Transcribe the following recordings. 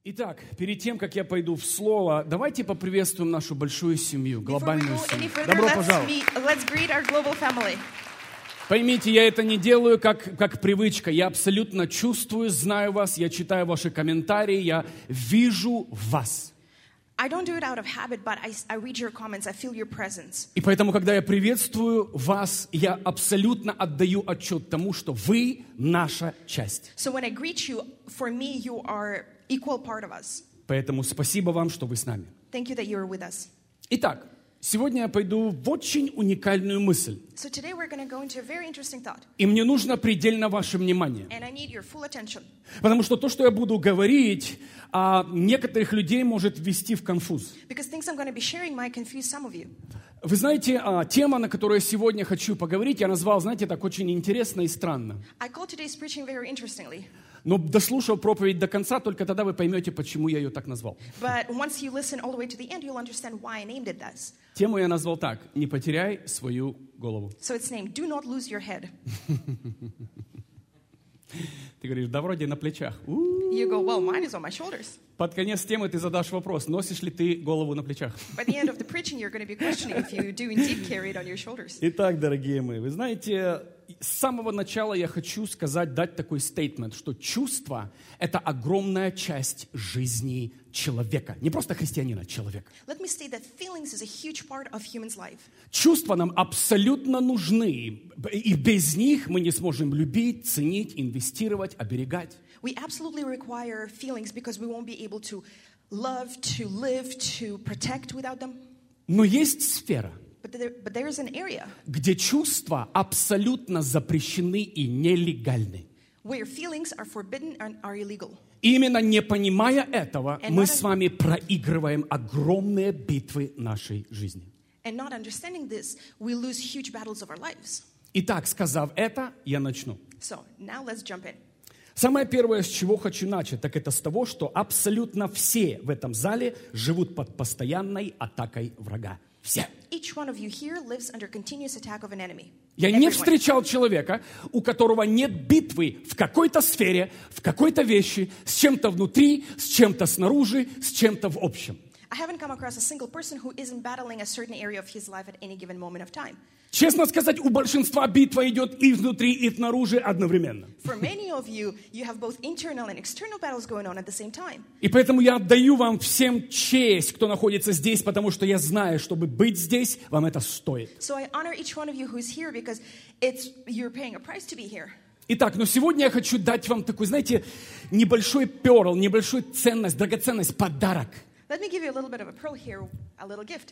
Итак, перед тем, как я пойду в слово, давайте поприветствуем нашу большую семью, глобальную семью. Добро пожаловать. Let's greet our global family. Поймите, я это не делаю как привычка. Я абсолютно чувствую, знаю вас, я читаю ваши комментарии, я вижу вас. I don't do it out of habit, but I read your comments, I feel your presence. И поэтому, когда я приветствую вас, я абсолютно отдаю отчет тому, что вы наша часть. So when I greet you, for me, you are equal part of us. Поэтому спасибо вам, что вы с нами. Thank you that you are with us. Итак, сегодня я пойду в очень уникальную мысль. So today we're going to go into a very interesting thought. И мне нужно предельно ваше внимание. And I need your full attention. Потому что то, что я буду говорить, некоторых людей может ввести в конфуз. Because things I'm going to be sharing might confuse some of you. Вы знаете, тема, на которую я сегодня хочу поговорить, я назвал, знаете, так очень интересно и странно. I call today's preaching very interestingly. Но дослушав проповедь до конца, только тогда вы поймете, почему я ее так назвал. But once you listen all the way to the end, you'll understand why I named it this. Тему я назвал так: «Не потеряй свою голову». So it's named, Do Not Lose Your Head. Ты говоришь, да вроде на плечах. You go, well, mine is on my shoulders. Под конец темы ты задашь вопрос, носишь ли ты голову на плечах? By the end of the preaching, you're going to be questioning if you do indeed carry it on your shoulders. Итак, дорогие мои, вы знаете, с самого начала я хочу дать такой стейтмент, что чувство – это огромная часть жизни человека. Не просто христианина, человека. Let me state that feelings is a huge part of human's life. Чувства нам абсолютно нужны, и без них мы не сможем любить, ценить, инвестировать, оберегать. We absolutely require feelings because we won't be able to love, to live, to protect without them. Но есть сфера, But there is an area где чувства абсолютно запрещены и нелегальны. where feelings are forbidden and are illegal. Именно не понимая этого, мы с вами проигрываем огромные битвы нашей жизни. And not understanding this, we lose huge battles of our lives. Итак, сказав это, я начну. So now let's jump in. Самое первое, с чего хочу начать, так это с того, что абсолютно все в этом зале живут под постоянной атакой врага. Все. Each one of you here lives under continuous attack of an enemy. Я не встречал человека, у которого нет битвы в какой-то сфере, в какой-то вещи, с чем-то внутри, с чем-то снаружи, с чем-то в общем. I haven't come across a single person who isn't battling a certain area of his life at any given moment of time. Честно сказать, у большинства битва идет и внутри, и снаружи одновременно. For many of you, you have both internal and external battles going on at the same time. И поэтому я отдаю вам всем честь, кто находится здесь, потому что я знаю, чтобы быть здесь, вам это стоит. So I honor each one of you who's here because you're paying a price to be here. Итак, но сегодня я хочу дать вам такой, знаете, небольшой перл, небольшую ценность, драгоценность, подарок. Let me give you a little bit of a pearl here, a little gift.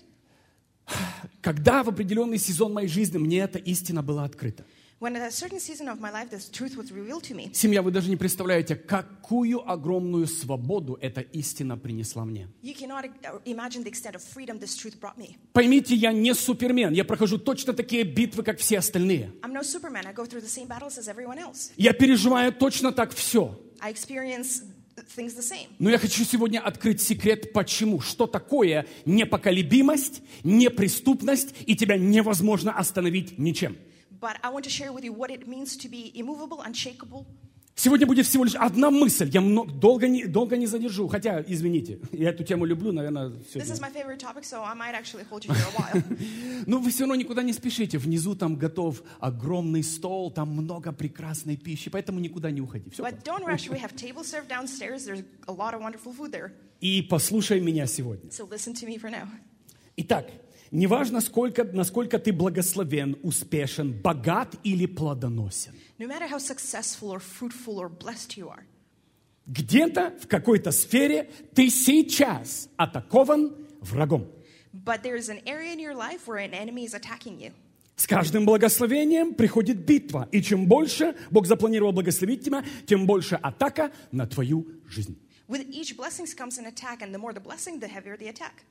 Когда в определенный сезон моей жизни мне эта истина была открыта. When at a certain season of my life, this truth was revealed to me. Семья, вы даже не представляете, какую огромную свободу эта истина принесла мне. You cannot imagine the extent of freedom this truth brought me. Поймите, я не супермен. Я прохожу точно такие битвы, как все остальные. I'm no Superman. I go through the same battles as everyone else. Я переживаю точно так все. I experience things the same. Но я хочу сегодня открыть секрет, почему. Что такое непоколебимость, неприступность, и тебя невозможно остановить ничем. But I want to share with you what it means to be immovable, unshakable. Сегодня будет всего лишь одна мысль. Я долго не задержу. Хотя, извините, я эту тему люблю, наверное, This is my favorite topic, so I might actually hold you here a while. Но вы все равно никуда не спешите. Внизу там готов огромный стол, там много прекрасной пищи, поэтому никуда не уходи. Все. But don't rush. We have tables served downstairs. There's a lot of wonderful food there. И послушай меня сегодня. So listen to me for now. Итак, неважно, насколько ты благословен, успешен, богат или плодоносен. No matter how successful or fruitful or blessed you are, где-то в какой-то сфере ты сейчас атакован врагом. but there is an area in your life where an enemy is attacking you. С каждым благословением приходит битва. И чем больше Бог запланировал благословить тебя, тем больше атака на твою жизнь. With each blessing comes an attack, and the more the blessing, the heavier the attack.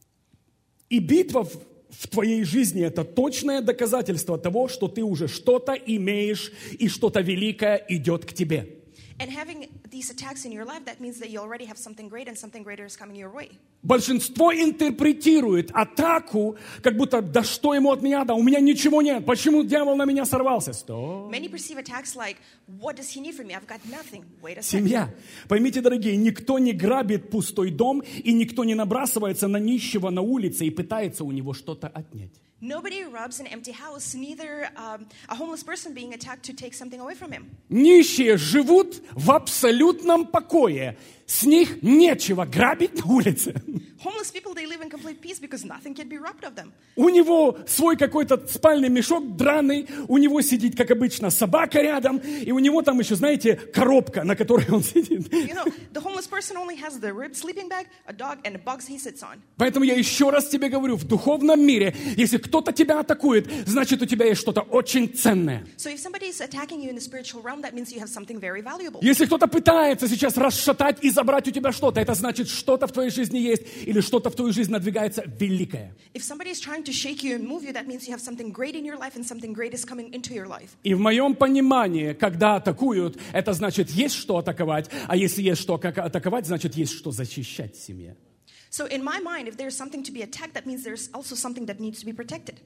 И битва в твоей жизни – это точное доказательство того, что ты уже что-то имеешь, и что-то великое идет к тебе. And having these attacks in your life, that means that you already have something great and something greater is coming your way. Большинство интерпретирует атаку, как будто, да что ему от меня, да у меня ничего нет, почему дьявол на меня сорвался? Стоп. Many perceive attacks like, what does he need from me? I've got nothing. Wait a second. Семья. Поймите, дорогие, никто не грабит пустой дом, и никто не набрасывается на нищего на улице и пытается у него что-то отнять. Nobody robs an empty house, neither a homeless person being attacked to take something away from him. Нищие живут в абсолютном покое. С них нечего грабить на улице. Homeless people, they live in complete peace because nothing can be robbed of them. У него свой какой-то спальный мешок драный, у него сидит, как обычно, собака рядом, и у него там еще, знаете, коробка, на которой он сидит. You know, the homeless person only has the ribbed sleeping bag, a dog, and a box he sits on. Поэтому я еще раз тебе говорю, в духовном мире, если кто-то тебя атакует, значит, у тебя есть что-то очень ценное. So if somebody is attacking you in the spiritual realm, that means you have something very valuable. Если кто-то пытается сейчас расшатать и забрать у тебя что-то, это значит, что-то в твоей жизни есть, или что-то в твою жизнь надвигается великое. If somebody is trying to shake you and move you, that means you have something great in your life and something great is coming into your life. И в моем понимании, когда атакуют, это значит, есть что атаковать, а если есть что атаковать, значит, есть что защищать в семье. So in my mind, if there's something to be attacked, that means there's also something that needs to be protected.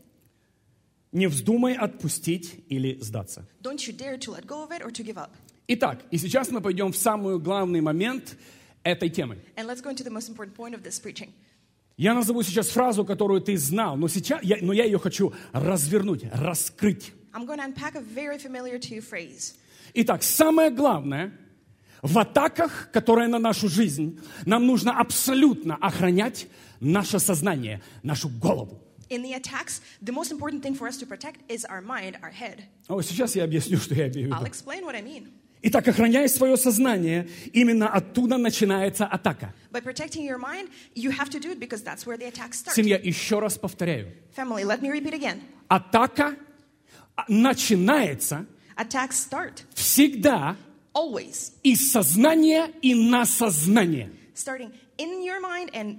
Не вздумай отпустить или сдаться. Don't you dare to let go of it or to give up. Итак, и сейчас мы пойдем в самый главный момент этой темы. And let's go into the most important point of this preaching. Я назову сейчас фразу, которую ты знал, но я ее хочу развернуть, раскрыть. I'm going to unpack a very familiar to you phrase. Итак, самое главное, в атаках, которые на нашу жизнь, нам нужно абсолютно охранять наше сознание, нашу голову. In the attacks, the most important thing for us to protect is our mind, our head. Сейчас я объясню, что я имею в I'll виду. explain what I mean. Итак, охраняя свое сознание, именно оттуда начинается атака. By protecting your mind, you have to do it because that's where the attacks start. Семья, еще раз повторяю. Family, let me repeat again. Атака начинается Attacks start всегда always из сознания и на сознание. starting in your mind and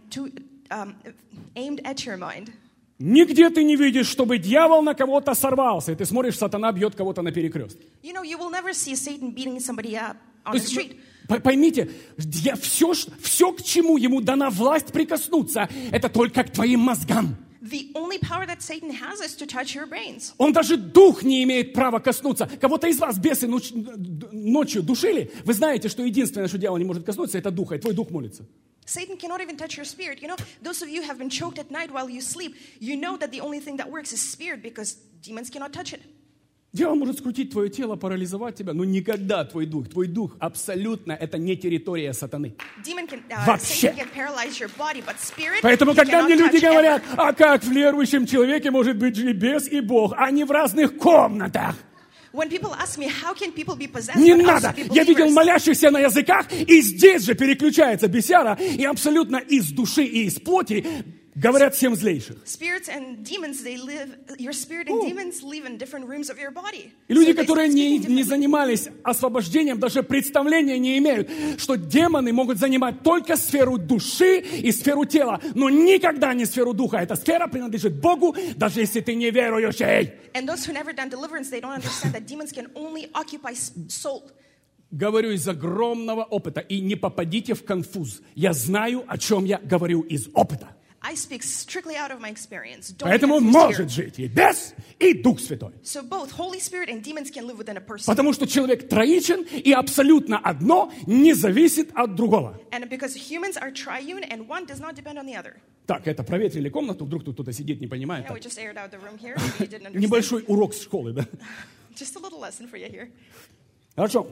aimed at your mind. Нигде ты не видишь, чтобы дьявол на кого-то сорвался, и ты смотришь, сатана бьет кого-то на перекрестке. You know, you will never see Satan beating somebody up on То the есть, street. поймите, все, к чему ему дана власть прикоснуться, это только к твоим мозгам. The only power that Satan has is to touch your brains. Он даже дух не имеет права коснуться. Кого-то из вас бесы ночью душили. Вы знаете, что единственное, что дьявол не может коснуться, это духа, и твой дух молится. Satan cannot even touch your spirit. You know, those of you who have been choked at night while you sleep, you know that the only thing that works is spirit because demons cannot touch it. Дьявол может скрутить твое тело, парализовать тебя, но никогда твой дух абсолютно, это не территория сатаны. Вообще. Satan can paralyze your body, but spirit, Поэтому, he когда cannot мне люди touch говорят, ever. а как в верующем человеке может быть и бес, и Бог, а не в разных комнатах? When people ask me, how can people be possessed Не but надо. also be Я видел believers? молящихся на языках, и здесь же переключается бесяра, и абсолютно из души и из плоти говорят всем злейших. Spirits and demons, they live, your spirit and demons live in different rooms of your body. И люди, So they которые start не speaking differently. занимались освобождением, даже представления не имеют, что демоны могут занимать только сферу души и сферу тела, но никогда не сферу духа. Эта сфера принадлежит Богу, даже если ты не верующий. And those who never done deliverance, they don't understand that demons can only occupy soul. Говорю из огромного опыта, и не попадите в конфуз. Я знаю, о чем я говорю из опыта. I speak strictly out of my experience. Don't Поэтому get confused может here. жить и бес, и Дух Святой. So both Holy Spirit and demons can live within a person. Потому что человек троичен, и абсолютно одно не зависит от другого. And because humans are triune and one does not depend on the other. Так, это проветрили комнату, вдруг тут кто-то сидит, не понимает. Now we just aired out the room here. Maybe you didn't understand. Небольшой урок с школы, да? Just a little lesson for you here. Хорошо.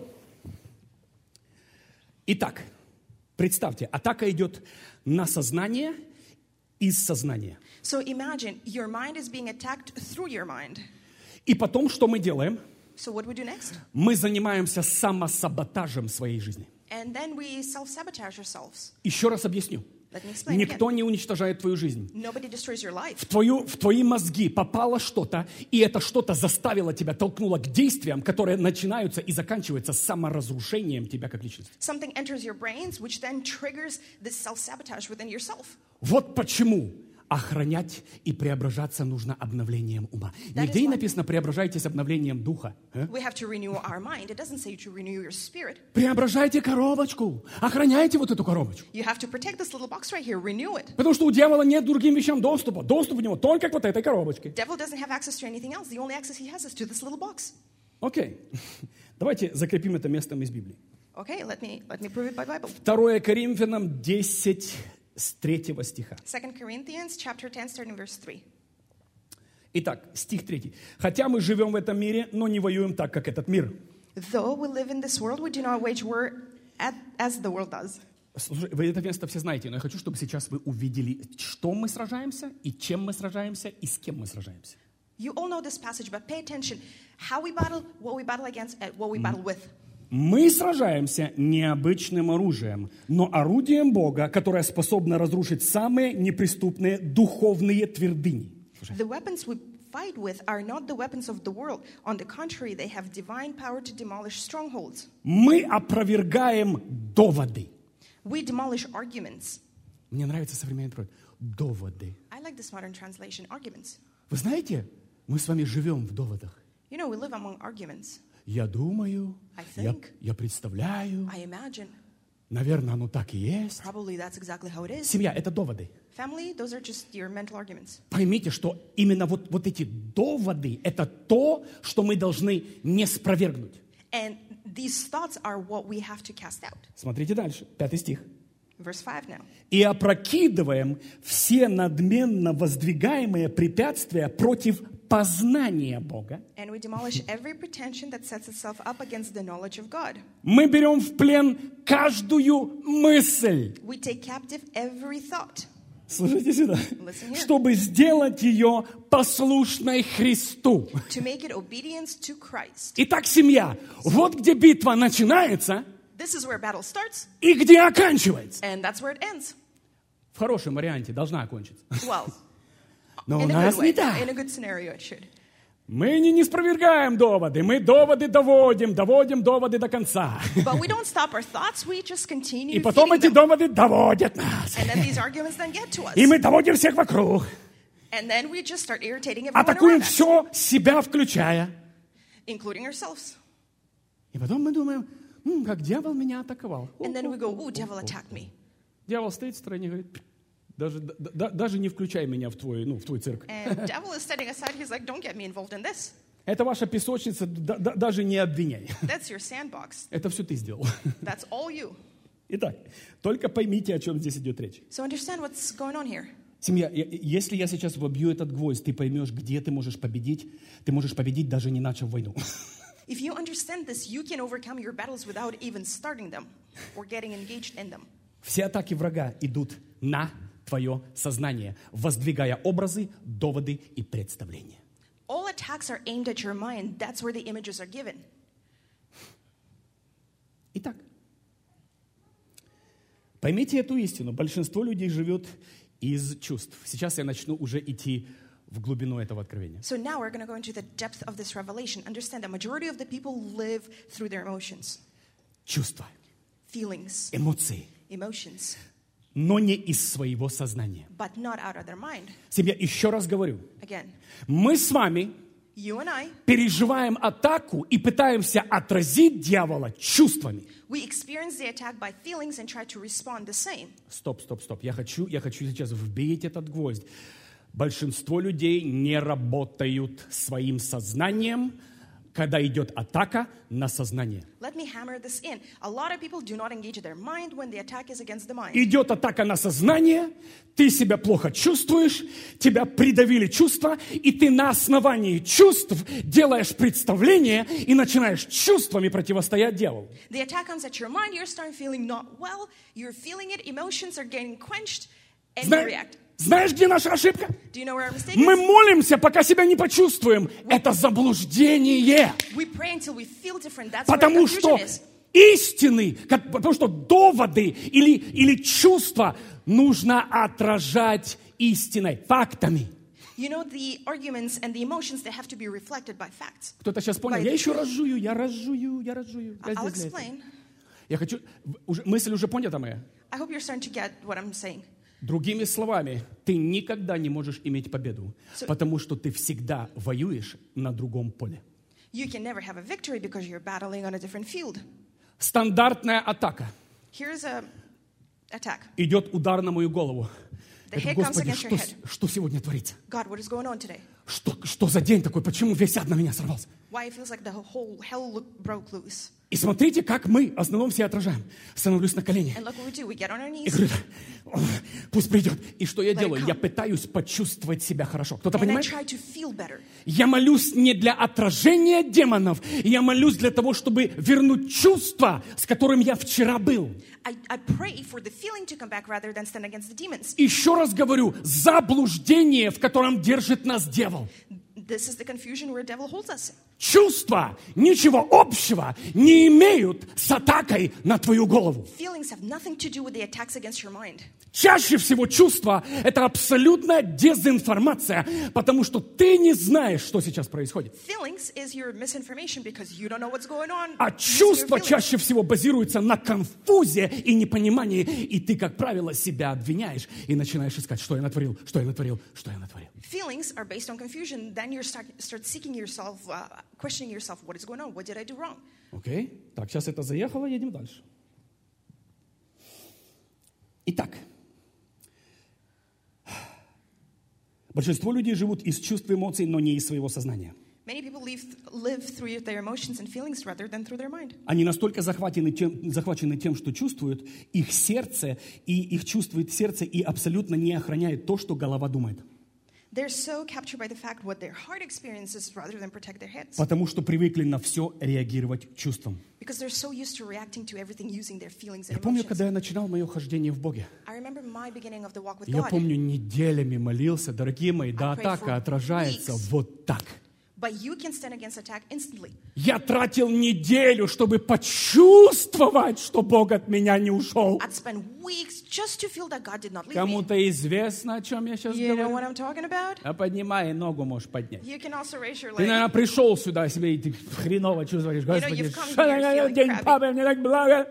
Итак, представьте, атака идет на сознание из сознания. So imagine your mind is being attacked through your mind. И потом, что мы делаем? So what do we do next? Мы занимаемся самосаботажем своей жизни. And then we self-sabotage ourselves. Еще раз объясню. Let me explain Никто again. не уничтожает твою жизнь. Nobody destroys your life. В твои мозги попало что-то, и это что-то заставило тебя, толкнуло к действиям, которые начинаются и заканчиваются саморазрушением тебя как личности. Something enters your brains, which then triggers this self-sabotage within yourself. Вот почему охранять и преображаться нужно обновлением ума. That Нигде is не why- написано «преображайтесь обновлением духа». We have to renew our mind. It doesn't say to renew your spirit. Преображайте коробочку, охраняйте вот эту коробочку. You have to protect this little box right here. Renew it. Потому что у дьявола нет к другим вещам доступа. Доступ у него только к вот этой коробочке. Devil doesn't have access to anything else. The only access he has is to this little box. Окей. Давайте закрепим это местом из Библии. Okay, let me prove it by Bible. 2 Коринфянам 10 с 3 стиха. 2 Corinthians chapter 10, starting verse 3. Итак, стих 3. «Хотя мы живем в этом мире, но не воюем так, как этот мир». Though we live in this world, we do not wage war as the world does. Слушай, вы это место все знаете, но я хочу, чтобы сейчас вы увидели, что мы сражаемся, и чем мы сражаемся, и с кем мы сражаемся. You all know this passage, but pay attention how we battle, what we battle against, and what we battle with. Мы сражаемся не обычным оружием, но орудием Бога, которое способно разрушить самые неприступные духовные твердыни. The weapons we fight with are not the weapons of the world. On the contrary, they have divine power to demolish strongholds. Мы опровергаем доводы. We demolish arguments. Мне нравится современный перевод. Доводы. I like this modern translation, arguments. Вы знаете, мы с вами живем в доводах. You know, we live among arguments. Я думаю, I think. я представляю, I imagine. наверное, оно так и есть. Probably that's exactly how it is. Семья – это доводы. Family, those are just your mental arguments. Поймите, что именно вот эти доводы – это то, что мы должны не спровергнуть. And these thoughts are what we have to cast out. Смотрите дальше, 5 стих. Verse 5 now. «И опрокидываем все надменно воздвигаемые препятствия против познания Бога». And we demolish every pretension that sets itself up against the knowledge of God. Мы берем в плен каждую мысль. We take captive every thought. Слушайте сюда. Listen here. Чтобы сделать ее послушной Христу. To make it obedience to Christ. Итак, семья, вот где битва начинается This is where battle starts, и где оканчивается. and that's where it ends. В хорошем варианте должна окончиться. Well, Но у in a нас good не way. так. In a good scenario, it should. Мы не спровергаем доводы, мы доводы доводим доводы до конца. But we don't stop our thoughts, we just continue И потом feeding эти them. доводы доводят нас. And then these arguments then get to us. И мы доводим всех вокруг. And then we just start irritating everyone Атакуем around us, все, себя включая. including ourselves. И потом мы думаем, как дьявол меня атаковал. And then we go, ooh, devil attacked me. Дьявол стоит в стороне и говорит, даже не включай меня в твой цирк. And devil is standing aside, he's like, don't get me involved in this. Это ваша песочница, даже не обвиняй. That's your sandbox. Это все ты сделал. That's all you. Итак, только поймите, о чем здесь идет речь. So understand what's going on here. Семья, если я сейчас вобью этот гвоздь, ты поймешь, где ты можешь победить. Ты можешь победить, даже не начав войну. If you understand this, you can overcome your battles without even starting them or getting engaged in them. Все атаки врага идут на твое сознание, воздвигая образы, доводы и представления. All attacks are aimed at your mind. That's where the images are given. Итак, поймите эту истину. Большинство людей живет из чувств. Сейчас я начну уже идти в глубину этого откровения. So now we're going to go into the depth of this revelation. Understand that majority of the people live through their emotions, Чувства, feelings, эмоции, emotions, но не из своего сознания. but not out of their mind. Семья, еще раз говорю, Again, мы с вами you and I, переживаем атаку и пытаемся отразить дьявола чувствами. we experience the attack by feelings and try to respond the same. Стоп. Я хочу сейчас вбить этот гвоздь. Большинство людей не работают своим сознанием, когда идет атака на сознание. Let me hammer this in. A lot of people do not engage their mind when the attack is against the mind. Идет атака на сознание, ты себя плохо чувствуешь, тебя придавили чувства, и ты на основании чувств делаешь представление и начинаешь чувствами противостоять дьяволу. The attack comes at your mind, you're starting feeling not well, you're feeling it, emotions are getting quenched, and you react. Знаешь, где наша ошибка? Do you know where our mistake Мы is? молимся, пока себя не почувствуем. Это заблуждение. We pray until we feel different. That's Потому where что confusion is. истины, потому что доводы или чувства нужно отражать истиной, фактами. You know, the arguments and the emotions, they have to be reflected by facts. Кто-то сейчас понял, я еще разжую. Я I'll здесь для этого. explain. Я хочу, мысль уже понята моя? I hope you're starting to get what I'm saying. Другими словами, ты никогда не можешь иметь победу, потому что ты всегда воюешь на другом поле. You can never have a victory because you're battling on a different field. Стандартная атака. Here's a attack. Идет удар на мою голову. The Это, hit comes Господи, against your head. что сегодня творится? God, what is going on today? Что за день такой? Почему весь ад на меня сорвался? Why it feels like the whole hell broke loose. И смотрите, как мы в основном все отражаем. Становлюсь на колени. And look what we do. We get on our И knees. говорю, пусть придет. И что я Let it делаю? come. Я пытаюсь почувствовать себя хорошо. Кто-то And I понимает? try to feel better. Я молюсь не для отражения демонов. Я молюсь для того, чтобы вернуть чувство, с которым я вчера был. I pray for the feeling to come back rather than stand against the demons. Еще раз говорю, заблуждение, в котором держит нас дьявол. This is the confusion where devil holds us. Чувства ничего общего не имеют с атакой на твою голову. Feelings have nothing to do with the attacks against your mind. Чаще всего чувства – это абсолютная дезинформация, потому что ты не знаешь, что сейчас происходит. Feelings is your misinformation because you don't know what's going on. А using your чувства feelings. чаще всего базируются на конфузе и непонимании, и ты, как правило, себя обвиняешь и начинаешь искать, что я натворил, что я натворил, что я натворил. Feelings are based on confusion. Then you start seeking yourself, questioning yourself. What is going on? What did I do wrong? Окей? Так, сейчас это заехало, едем дальше. Итак, большинство людей живут из чувств и эмоций, но не из своего сознания. Many people live through their emotions and feelings rather than through their mind. Они настолько захвачены тем, что чувствуют, их сердце, и их чувствует сердце, и абсолютно не охраняет то, что голова думает. They're so captured by the fact what their heart experiences rather than protect their heads. Потому что привыкли на все реагировать чувством. Because they're so used to reacting to everything using their feelings and Я помню, emotions. когда я начинал мое хождение в Боге, I remember my beginning of the walk with я God. помню, неделями молился, дорогие мои, да I prayed атака for отражается weeks. вот так. But you can stand against attack instantly. Я тратил неделю, чтобы почувствовать, что Бог от меня не ушел. I'd spend weeks just to feel that God did not leave me. Кому-то известно, о чем я сейчас You know говорю? what I'm talking about? А поднимай ногу, можешь поднять. You can also raise your Ты, leg. наверное, пришел сюда себе, и ты хреново чувствуешь. Господи, you've come что here такое feeling день crabby. папы, мне так благо.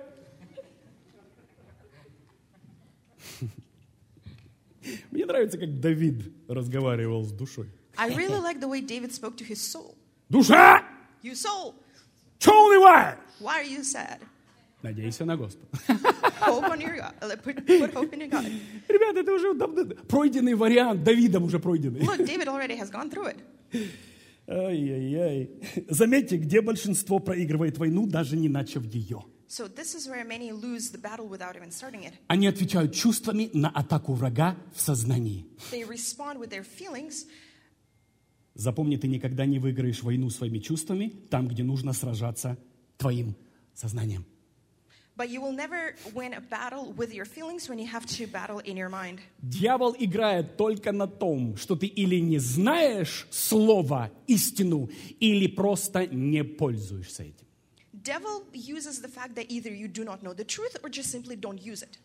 Мне нравится, как Давид разговаривал с душой. I really like the way David spoke to his soul. Душа! You soul, Чего унываешь? why are you sad? Надейся на Господа. Hope on your God. Put hope in your God. Ребята, это уже давно пройденный вариант, Давидом уже пройденный. Look, David already has gone through it. Ай-яй-яй. Заметьте, где большинство проигрывает войну, даже не начав ее. So this is where many lose the battle without even starting it. Они отвечают чувствами на атаку врага в сознании. They respond with their feelings. Запомни, ты никогда не выиграешь войну своими чувствами там, где нужно сражаться твоим сознанием. But you will never win a battle with your feelings when you have to battle in your mind. Дьявол играет только на том, что ты или не знаешь слово, истину, или просто не пользуешься этим. Devil uses the fact that either you do not know the truth or just simply don't use it.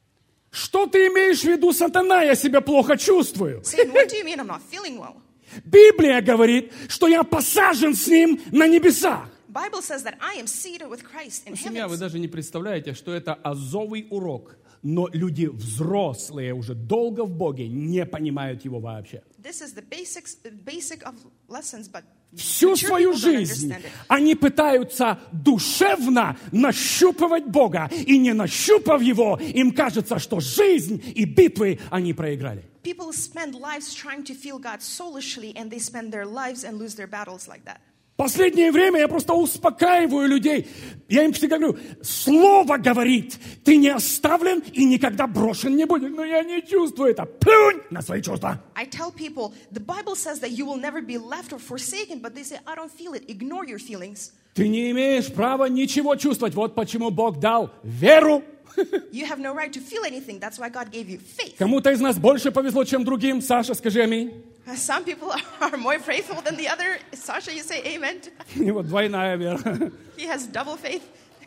Что ты имеешь в виду, сатана? Я себя плохо чувствую. Saying, what do you mean I'm not feeling well? Библия говорит, что я посажен с ним на небесах. Bible says that I am seated with Christ in Семья, вы heavens. даже не представляете, что это азовый урок. Но люди взрослые, уже долго в Боге, не понимают его вообще. This is the basic of lessons, but Всю mature свою people don't жизнь understand it. они пытаются душевно нащупывать Бога. И не нащупав Его, им кажется, что жизнь и битвы они проиграли. People spend lives trying to feel God soulishly, and they spend their lives and lose their battles like that. Последнее время я просто успокаиваю людей. Я им всегда говорю, Слово говорит, ты не оставлен и никогда брошен не будешь. Но я не чувствую это. Плюнь на свои чувства. I tell people, the Bible says that you will never be left or forsaken, but they say, I don't feel it. Ignore your feelings. Ты не имеешь права ничего чувствовать. Вот почему Бог дал веру. You have no right to feel anything. That's why God gave you faith. Кому-то из нас больше повезло, чем другим. Саша, скажи аминь. Some people are more faithful than the other. Sasha, you say amen. И вот двойная вера. He has double faith.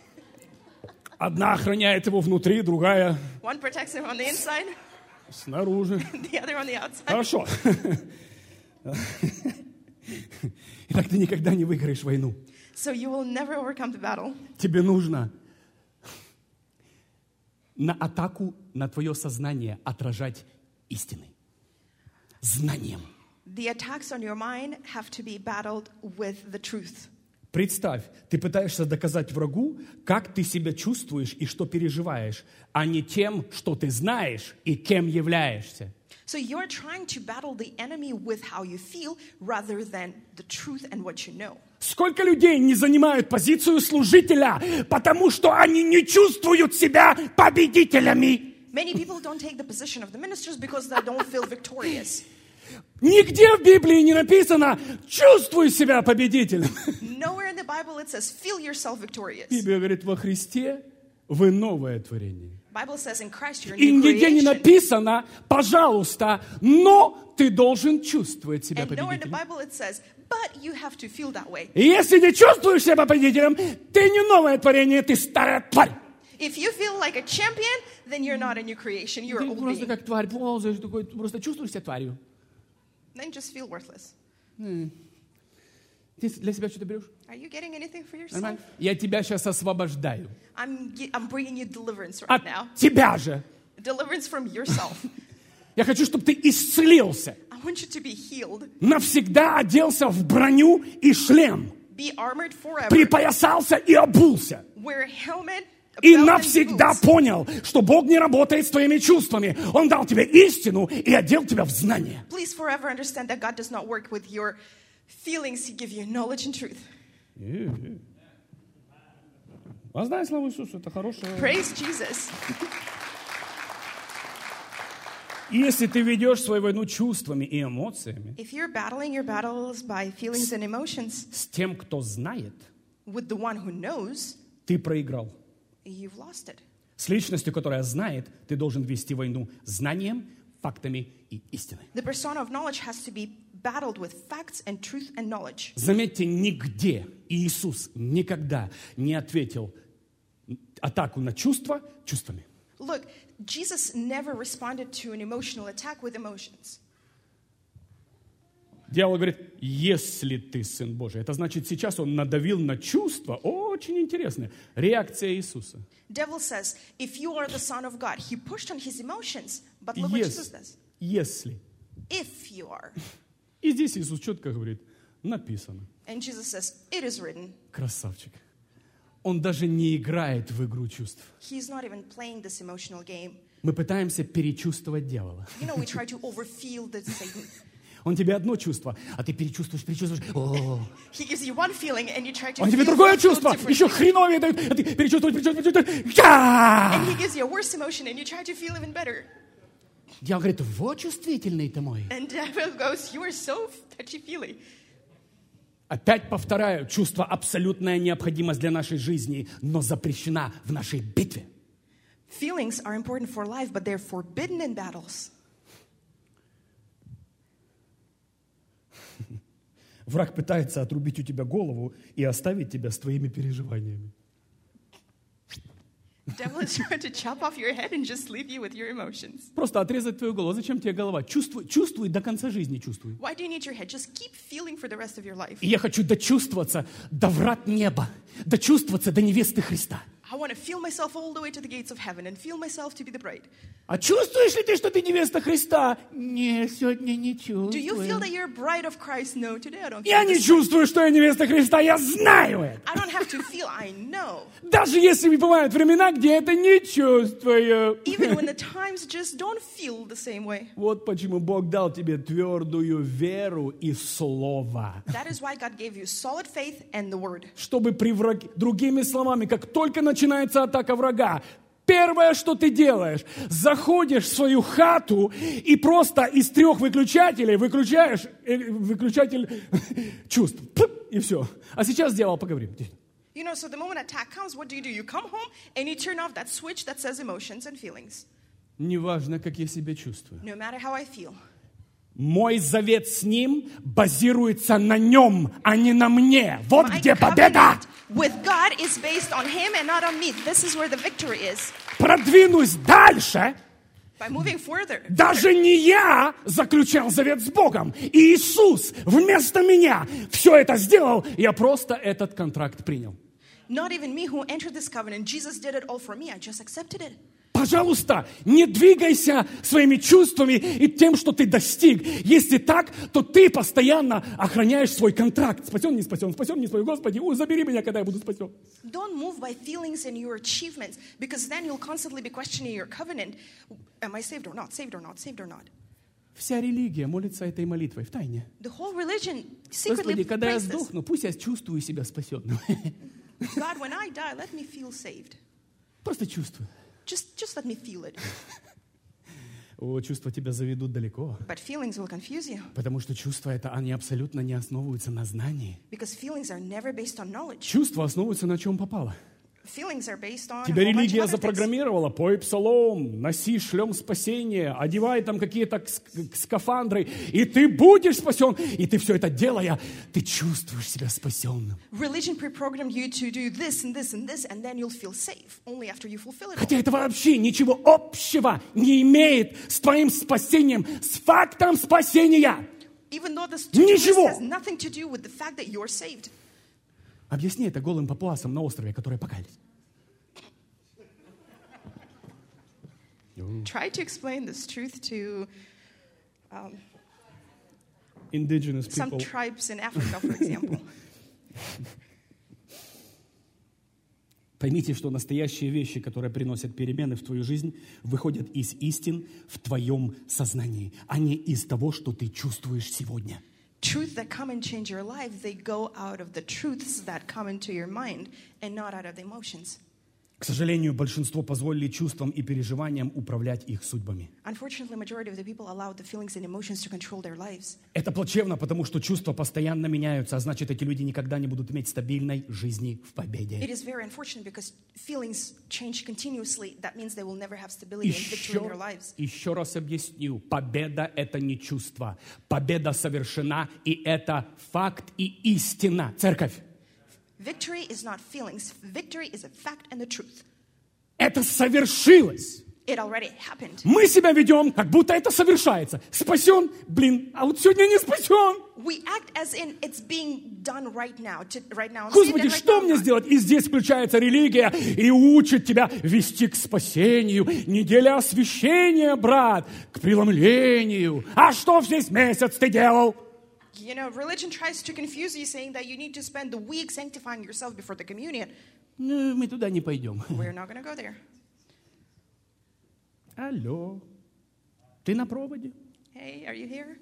Одна охраняет его внутри, другая One protects him on the inside, снаружи. the other on the outside. Хорошо. Итак, ты никогда не выиграешь войну. So you will never overcome the battle. Тебе нужно на атаку на твое сознание отражать истины. Знанием. The attacks on your mind have to be battled with the truth. Представь, ты пытаешься доказать врагу, как ты себя чувствуешь и что переживаешь, а не тем, что ты знаешь и кем являешься. So you're trying to battle the enemy with how you feel rather than the truth and what you know. Сколько людей не занимают позицию служителя, потому что они не чувствуют себя победителями. Many people don't take the position of the ministers because they don't feel victorious. Нигде в Библии не написано «чувствуй себя победителем». Nowhere in the Bible it says, feel yourself victorious. Библия говорит, во Христе вы новое творение. Bible says in Christ you're a И new нигде не creation. написано, пожалуйста, но ты должен чувствовать себя And nowhere in the победителем. Bible it says, but you have to feel that way. И если не чувствуешь себя победителем, ты не новое творение, ты старая тварь. If you feel like a champion, then you're not a new creation, you're Ты an old просто being. как тварь ползаешь, такой, просто чувствуешь себя тварью. Then just feel worthless. Ты для себя что-то берешь? Are you getting anything for yourself? Нормально? Я тебя сейчас освобождаю. I'm bringing you deliverance right От now. тебя же. Deliverance from yourself. Я хочу, чтобы ты исцелился. I want you to be healed. Навсегда оделся в броню и шлем. Be armored forever. Припоясался и обулся. Wear a helmet, a И belt, and навсегда boots. понял, что Бог не работает с твоими чувствами. Он дал тебе истину и одел тебя в знание. Please forever understand that God does not work with your feelings. He gives you knowledge and truth. Воздай славу Иисусу, это хорошее. Praise Jesus. И если ты ведешь свою войну чувствами и эмоциями If you're battling your battles by feelings and emotions с тем, кто знает, with the one who knows, ты проиграл. you've lost it. С личностью, которая знает, ты должен вести войну знанием, фактами и истиной. The persona of knowledge has to be battled with facts and truth and knowledge. Заметьте, нигде Иисус никогда не ответил атаку на чувства чувствами. Look, Jesus never responded to an emotional attack with emotions. Дьявол говорит, если ты Сын Божий. Это значит, сейчас он надавил на чувства. Очень интересно. Реакция Иисуса. Devil says, if you are the Son of God, he pushed on his emotions. But look what Jesus does. Если. If you are. И здесь Иисус четко говорит, написано. And Jesus says, it is written. Красавчик. Он даже не играет в игру чувств. He's not even playing this emotional game. Мы пытаемся перечувствовать дьявола. You know, we try to overfeel the Satan. Он тебе одно чувство, а ты перечувствуешь. О. He gives you one feeling, and you try to Он тебе feel другое so чувство, different. еще хреновее дает, а ты перечувствуешь. And he gives you a worse emotion, and you try to feel even better. Дьявол говорит, вот чувствительный ты мой. And devil goes, you are so touchy-feely. Опять повторяю, чувство абсолютная необходимость для нашей жизни, но запрещена в нашей битве. Feelings are important for life, but they're forbidden in battles. Враг пытается отрубить у тебя голову и оставить тебя с твоими переживаниями. Devil is trying to chop off your head and just leave you with your emotions. Просто отрезать твою голову. Зачем тебе голова? Чувствуй до конца жизни, чувствуй. Why do you need your head? Just keep feeling for the rest of your life. И я хочу дочувствоваться до врат неба, дочувствоваться до невесты Христа. I want to feel myself all the way to the gates of heaven and feel myself to be the bride. А чувствуешь ли ты, что ты невеста Христа? Не, сегодня не Do you feel чувствую. that you're a bride of Christ? No, today I don't feel Я не this. чувствую, что я невеста Христа, я знаю это. I don't have to feel, I know. Даже если бывают времена, где это не чувствую. Even when the times just don't feel the same way. Вот почему Бог дал тебе твердую веру и слово. That is why God gave you solid faith and the word. Чтобы другими словами, как только начинается атака врага, первое, что ты делаешь, заходишь в свою хату и просто из 3 выключателей выключаешь выключатель чувств. И все. А сейчас, дьявол, поговорим. You know, so the moment attack comes, what do? You come home and you turn off that switch that says emotions and feelings. Неважно, как я себя чувствую. No matter how I feel. Мой завет с ним базируется на нем, а не на мне. Вот My где победа. covenant with God is based on him and not on me. This is where the victory is. Продвинусь дальше. By moving further. Даже не я заключал завет с Богом. Иисус вместо меня все это сделал. Я просто этот контракт принял. Not even me who entered this covenant. Jesus did it all for me. I just accepted it. Пожалуйста, не двигайся своими чувствами и тем, что ты достиг. Если так, то ты постоянно охраняешь свой контракт. Спасен, не спасен, спасен, не спасен. Господи, забери меня, когда я буду спасен. Don't move by feelings and your achievements, because then you'll constantly be questioning your covenant. Am I saved or not? Saved or not? Saved or not? Вся религия молится этой молитвой в тайне. The whole religion secretly Господи, когда я prays this. сдохну, пусть я чувствую себя спасенным. God, when I die, let me feel saved. Просто чувствую. Just let me feel it. О, чувства тебя заведут далеко. But feelings will confuse you. Потому что чувства это, они абсолютно не основываются на знании. Because feelings are never based on knowledge. Чувства основываются на чем попало. Feelings are based on Тебя a whole bunch of религия other things. запрограммировала, пой псалом, носи шлем спасения, одевай там какие-то скафандры, и ты будешь спасен. И ты все это делая, ты чувствуешь себя спасенным. Religion pre-programmed you to do this and this and this, and then you'll feel safe only after you fulfill it all. Хотя это вообще ничего общего не имеет с твоим спасением, с фактом спасения. Even though this Ничего. has nothing to do with the fact that you're saved. Объясни это голым папуасам на острове, которые покались. Try to explain this truth to Indigenous some people. tribes in Africa, for example. Поймите, что настоящие вещи, которые приносят перемены в твою жизнь, выходят из истин в твоем сознании, а не из того, что ты чувствуешь сегодня. Truths that come and change your life, they go out of the truths that come into your mind and not out of the emotions. К сожалению, большинство позволили чувствам и переживаниям управлять их судьбами. Unfortunately, majority of the people allow the feelings and emotions to control their lives. Это плачевно, потому что чувства постоянно меняются, а значит, эти люди никогда не будут иметь стабильной жизни в победе. It is very unfortunate because feelings change continuously. That means they will never have stability and victory in their lives. Еще раз объясню. Победа – это не чувство. Победа совершена, и это факт и истина. Церковь. Victory is not feelings. Victory is a fact and the truth. Это совершилось. It already happened. Мы себя ведем, как будто это совершается. Спасен, а вот сегодня не спасен. We act as in it's being done right now. Right now. Господи, что мне сделать? И здесь включается религия и учит тебя вести к спасению. Неделя освящения, брат, к преломлению. А что весь месяц ты делал? You know, religion tries to confuse you, saying that you need to spend the week sanctifying yourself before the communion. Ну, мы туда не пойдем. We're not going to go there. Алло, ты на проводе? Hey, are you here?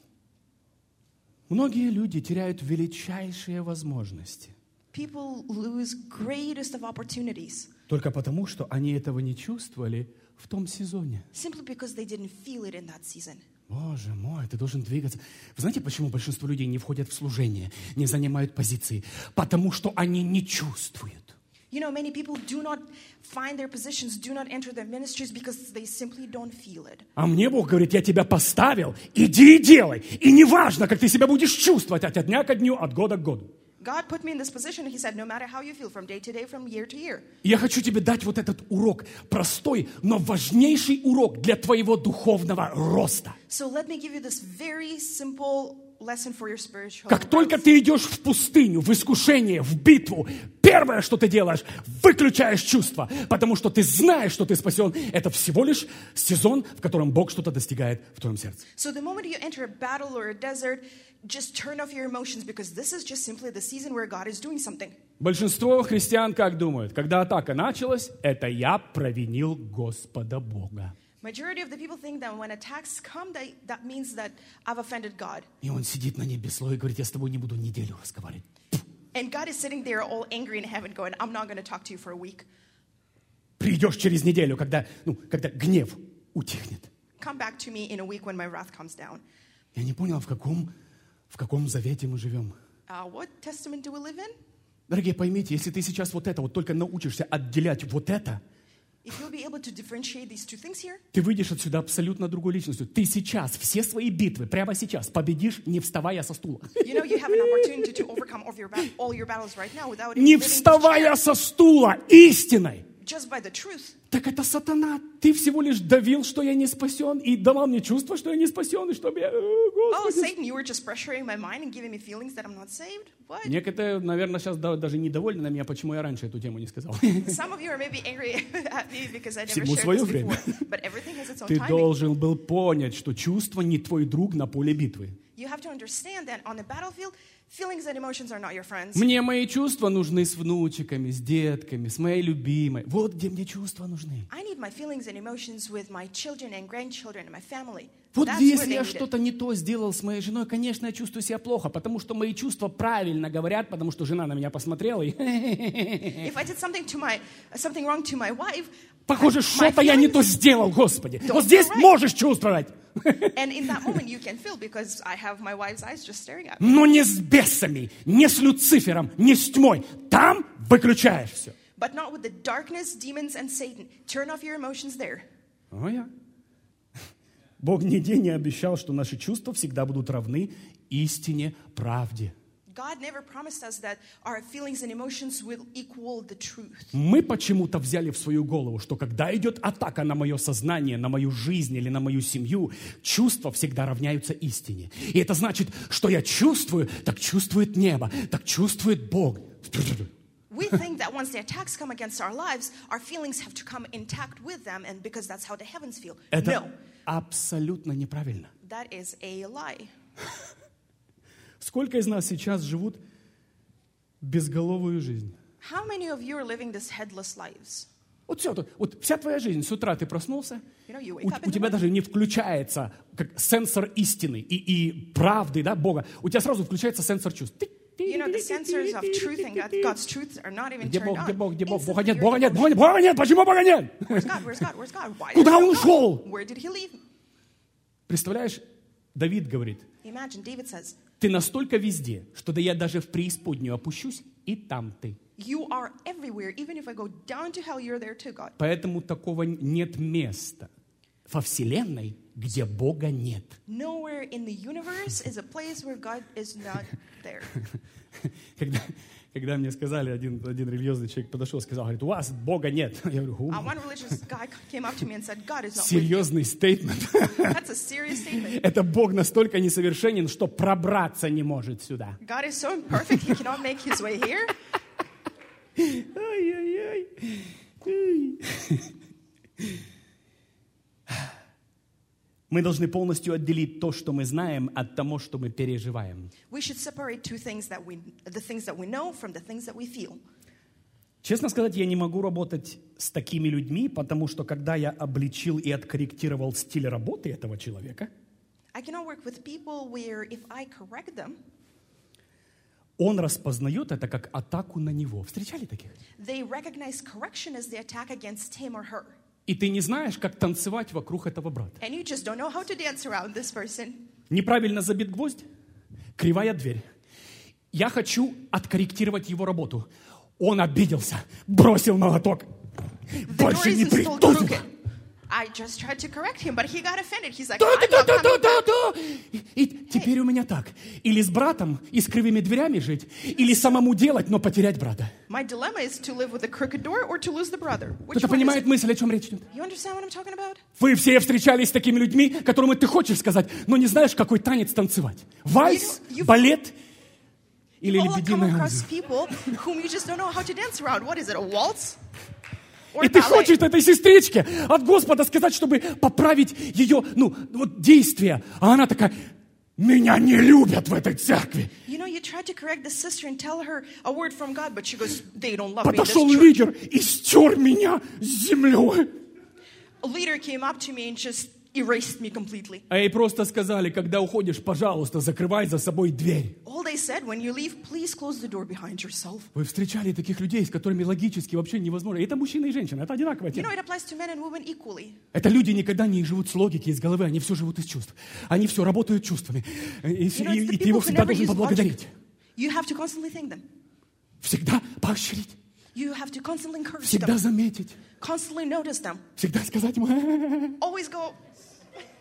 Многие люди теряют величайшие возможности. People lose greatest of opportunities. Только потому, что они этого не чувствовали в том сезоне. Simply because they didn't feel it in that season. Боже мой, ты должен двигаться. Вы знаете, почему большинство людей не входят в служение, не занимают позиции? Потому что они не чувствуют. You know, many people do not find their positions, do not enter their ministries because they simply don't feel it. А мне Бог говорит, я тебя поставил, иди и делай. И не важно, как ты себя будешь чувствовать от дня ко дню, от года к году. God put me in this position, and He said, no matter how you feel, from day to day, from year to year. Я хочу тебе дать вот этот урок, простой, но важнейший урок для твоего духовного роста. So let me give you this very simple lesson for your spiritual Как только growth. ты идешь в пустыню, в искушение, в битву, первое, что ты делаешь, выключаешь чувства, потому что ты знаешь, что ты спасен. Это всего лишь сезон, в котором Бог что-то достигает в твоем сердце. So the moment you enter a battle or a desert, just turn off your emotions because this is just simply the season where God is doing something. Большинство христиан как думают? Когда атака началась, это я провинил Господа Бога. Majority of the people think that when attacks come, that means that I've offended God. И он сидит на небе слой и говорит, я с тобой не буду неделю разговаривать. And God is sitting there all angry in heaven going, I'm not going to talk to you for a week. Придешь через неделю, когда гнев утихнет. Come back to me in a week when my wrath comes down. Я не понял, в каком завете мы живем. What testament do we live in? Дорогие, поймите, если ты сейчас вот это вот только научишься отделять вот это, If you'll be able to differentiate these two things here, ты выйдешь отсюда абсолютно другой личностью. Ты сейчас все свои битвы, прямо сейчас, победишь, не вставая со стула. you know you have an opportunity to overcome all your battles right now without even Не living this вставая chair. со стула истиной. just by the truth. Так это сатана. Ты всего лишь давил, что я не спасен, и давал мне чувство, что я не спасен, и чтобы я... Oh, Господи. Satan, you were just pressuring my mind and giving me feelings that I'm not saved? What? Некоторые, наверное, сейчас даже недовольны на меня, почему я раньше эту тему не сказал. Some of you are maybe angry at me because I never Всему shared свое this время. before. But everything has its own Ты timing. должен был понять, что чувство не твой друг на поле битвы. You have to understand that on the battlefield, feelings and emotions are not your friends. Мне мои чувства нужны с внучиками, с детками, с моей любимой. Вот где мне чувства нужны. I need my feelings and emotions with my children and grandchildren and my family. Вот That's если where they я need it. что-то не то сделал с моей женой, конечно, я чувствую себя плохо, потому что мои чувства правильно говорят, потому что жена на меня посмотрела и... If I did something wrong to my wife, Похоже, my что-то я не feelings- то сделал, Господи. Don't Вот здесь feel right. можешь чувствовать. and in that moment you can feel because I have my wife's eyes just staring at me. Но не с бесами, не с Люцифером, не с тьмой. Там выключаешь все. But not with the darkness, demons, and Satan. Turn off your emotions there. Бог нигде не обещал, что наши чувства всегда будут равны истине, правде. God never promised us that our feelings and emotions will equal the truth. Мы почему-то взяли в свою голову, что когда идет атака на мое сознание, на мою жизнь или на мою семью, чувства всегда равняются истине. И это значит, что я чувствую, так чувствует небо, так чувствует Бог. We think that once the attacks come against our lives, our feelings have to come intact with them, and because that's how the heavens feel. Это No, абсолютно неправильно. that is a lie. Сколько из нас сейчас живут безголовую жизнь? How many of you are living these headless lives? Вот все, вот вся твоя жизнь, с утра ты проснулся, You know, you wake у up in the тебя morning. даже не включается как сенсор истины и правды, да, Бога. У тебя сразу включается сенсор чувств. You know, the sensors of truth and God's truth are not even Где turned Бог, on. где Бог, где Бог? Бога Instantly нет, you're Бога нет, emotional. Бога нет, Бога нет, почему Бога нет? Where's God? Where's God? Where's God? Why Куда is он God ушел? gone? Where did he leave? Представляешь, Давид говорит, Imagine, David says, ты настолько везде, что да я даже в преисподнюю опущусь, и там ты. you are everywhere. Even if I go down to hell, you're there too, God. Поэтому такого нет места во Вселенной, где Бога нет. Nowhere in the universe is a place where God is not there. Когда мне сказали, один религиозный человек подошел и сказал, говорит, у вас Бога нет. Я говорю, One religious guy came up to me and said, God is not with you. серьезный стейтмент. That's a serious statement. Это Бог настолько несовершенен, что пробраться не может сюда. God is so imperfect, he cannot make his way here. Ай-яй-яй. Мы должны полностью отделить то, что мы знаем, от того, что мы переживаем. We should separate the things that we know from the things that we feel. Честно сказать, я не могу работать с такими людьми, потому что когда я обличил и откорректировал стиль работы этого человека, I cannot work with people where if I correct them, он распознает это как атаку на него. Встречали таких? they recognize correction as the attack against him or her. И ты не знаешь, как танцевать вокруг этого брата. And you just don't know how to dance around this person. Неправильно забит гвоздь, кривая дверь. Я хочу откорректировать его работу. Он обиделся, бросил молоток. The door Больше не is приду installed сюда. crooked. I just tried to correct him, but he got offended. He's like, I'm not coming back. Да. И теперь у меня так. Или с братом и с кривыми дверями жить, или самому делать, но потерять брата. My dilemma is to live with a crooked door or to lose the brother. Which Кто-то one is понимает it? мысль, о чем речь идет? You understand what I'm talking about? Вы все встречались с такими людьми, которым ты хочешь сказать, но не знаешь, какой танец танцевать. Вальс, You- балет или You all come лебединое across озеро. people whom you just don't know how to dance around. What is it, a waltz? Or И ты ballet? хочешь этой сестричке от Господа сказать, чтобы поправить ее, действия. А она такая, меня не любят в этой церкви. You know, you tried to correct the sister and tell her a word from God, but she goes, they don't love me in this Подошел church. лидер и стер меня с землей. A leader came up to me and just erased me completely. А ей просто сказали, когда уходишь, пожалуйста, закрывай за собой дверь. All they said, when you leave, please close the door behind yourself. Вы встречали таких людей, с которыми логически вообще невозможно. Это мужчина и женщина, это одинаковая You know, тема. it applies to men and women equally. Это люди никогда не живут с логики, из головы, они все живут из чувств. Они все работают чувствами. И You know, it's the ты его people who всегда never должен use logic. поблагодарить. You have to constantly thank them. Всегда поощрить, You have to constantly encourage всегда them. заметить, Constantly notice them. всегда сказать, Always go,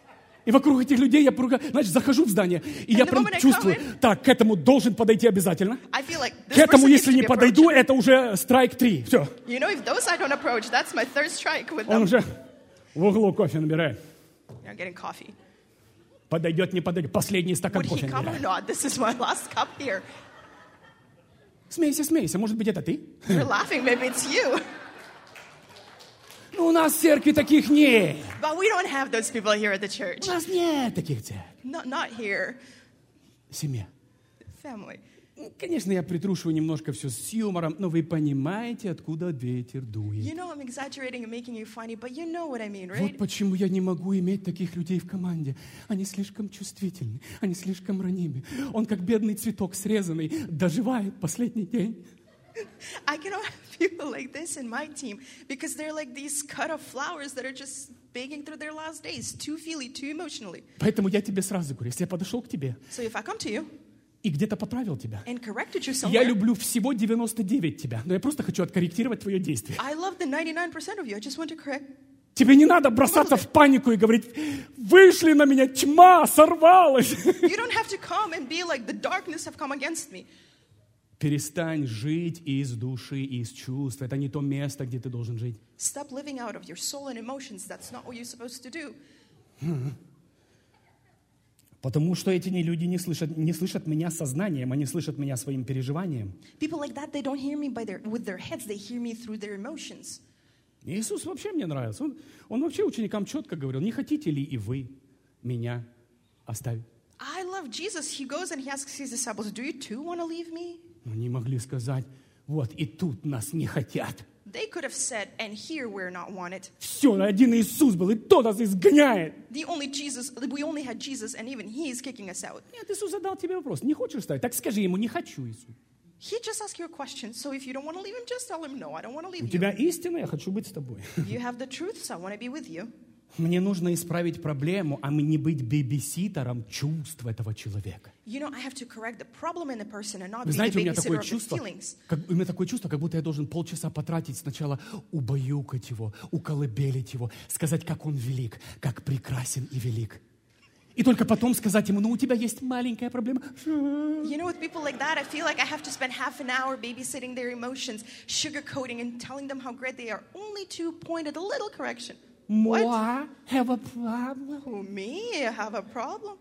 И вокруг этих людей я, знаешь, захожу в здание, и я прям чувствую, так, к этому должен подойти обязательно. I feel like К this этому, person needs если to не be подойду, approached. это уже страйк 3. Все. You know, if those I don't approach, that's my third strike with Он them. уже в углу кофе набирает. You're getting coffee. Подойдет, не подойдет. Последний стакан Would he кофе come or набирает. not? This is my last cup here. Смейся, смейся. Может быть, это ты? You're laughing, maybe it's you. Ну, у нас в церкви таких нет. But we don't have those people here at the У church. нас нет таких церквей. Not here. Семья. Family. Конечно, я притрушиваю немножко все с юмором, но вы понимаете, откуда ветер дует. You know I'm exaggerating and making you funny, but you know what I mean, right? Вот почему я не могу иметь таких людей в команде. Они слишком чувствительны, они слишком ранимы. Он как бедный цветок срезанный, доживает последний день. I cannot have people like this in my team because they're like these cut off flowers that are just baking through their last days, too feely, too emotionally. Поэтому я тебе сразу говорю, если я подошел к тебе So if I come to you и где-то поправил тебя, and corrected you я somewhere, люблю всего 99 тебя, но я просто хочу откорректировать твое действие. I love the 99% of you. I just want to correct. Тебе не надо бросаться в панику и говорить, вышли на меня, тьма, сорвалась. You don't have to come and be like, the darkness have come against me. Перестань жить из души, из чувств. Это не то место, где ты должен жить. Stop living out of your soul and emotions. That's not what you're supposed to do. Потому что эти люди не слышат меня сознанием, они слышат меня своим переживанием. People like that, they don't hear me with their heads. They hear me through their emotions. Иисус вообще мне нравится. Он вообще ученикам четко говорил, не хотите ли и вы меня оставить? I love Jesus. He goes and he asks his disciples, do you too want to leave me? Они могли сказать, вот и тут нас не хотят. They could have said, and here we're not wanted. Все, один Иисус был, и тот нас изгоняет. We only had Jesus, and even he is kicking us out. Нет, Иисус задал тебе вопрос, не хочешь стать? Так скажи ему, не хочу, Иисус. He just asked you a question. So if you don't want to leave him, just tell him, no, I don't want to leave У you. тебя истина, я хочу быть с тобой. You have the truth, so I want to be with you. Мне нужно исправить проблему, а не быть бэбиситером чувств этого человека. You know, I have to correct the problem in the person and not Вы be the знаете, у меня babysitter такое of the чувство, feelings. как будто я должен полчаса потратить сначала убаюкать его, уколыбелить его, сказать, как он велик, как прекрасен и велик. И только потом сказать ему, ну у тебя есть маленькая проблема. You know, with people like that, I feel like I have to spend half an hour babysitting their emotions, sugarcoating and telling them how great they are, only to point at a little correction. Moi, have a problem. Who, me? I have a problem?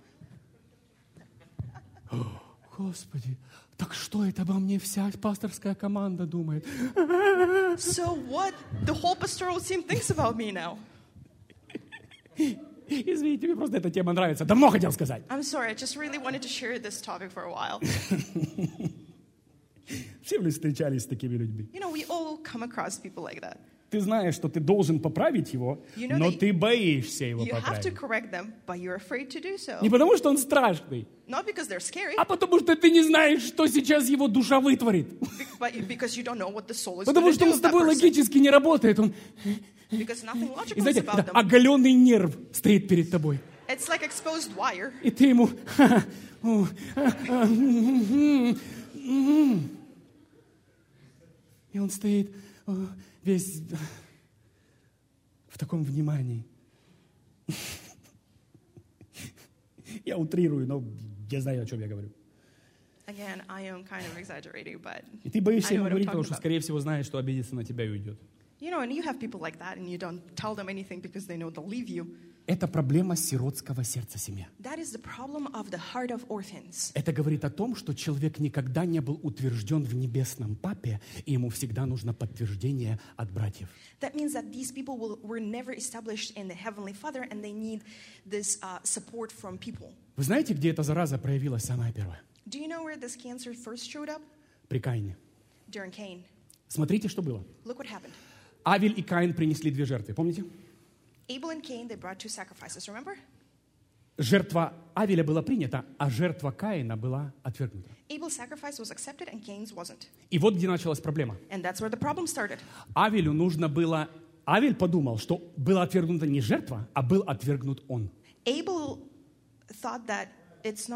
Господи, так что это обо мне вся пасторская команда думает? So what? The whole pastoral team thinks about me now. Извините, мне просто эта тема нравится. Давно хотел сказать. I'm sorry, I just really wanted to share this topic for a while. Все ли встречались с такими людьми? You know, we all come across people like that. Ты знаешь, что ты должен поправить его, You know но that ты боишься его You have to поправить. correct them, but you're afraid to do so. Не потому, что он страшный, Not because they're scary, а потому, что ты не знаешь, что сейчас его душа вытворит. but because you don't know what the soul is Потому going to что do он with с that тобой person. логически не работает. Он, Because nothing и logical is знаете, about them. оголенный нерв стоит перед тобой. It's like exposed wire. И ты ему... И он стоит весь в таком внимании. Я утрирую, но я знаю, о чем я говорю. Again, I am kind of exaggerating, but И ты боишься I know ему what I'm говорить, talking потому что, about. скорее всего, знаешь, что обидится на тебя и уйдет. You know, and you have people like that, and you don't tell them anything because they know they'll leave you. Это проблема сиротского сердца семьи. That is the problem of the heart of orphans. Это говорит о том, что человек никогда не был утвержден в небесном папе, и ему всегда нужно подтверждение от братьев. That means that these people were never established in the Heavenly Father, and they need this support from people. Вы знаете, где эта зараза проявилась самая первая? Do you know where this cancer first showed up? При Каине. During Cain. Смотрите, что было. Look what happened. Авель и Каин принесли две жертвы, помните? Abel and Cain, they brought two sacrifices, remember? Жертва Авеля была принята, а жертва Каина была отвергнута. Abel's sacrifice was accepted and Cain's wasn't. И вот где началась проблема. And that's where the problem started. Авелю нужно было... Авель подумал, что была отвергнута не жертва, а был отвергнут он. Abel thought that it's not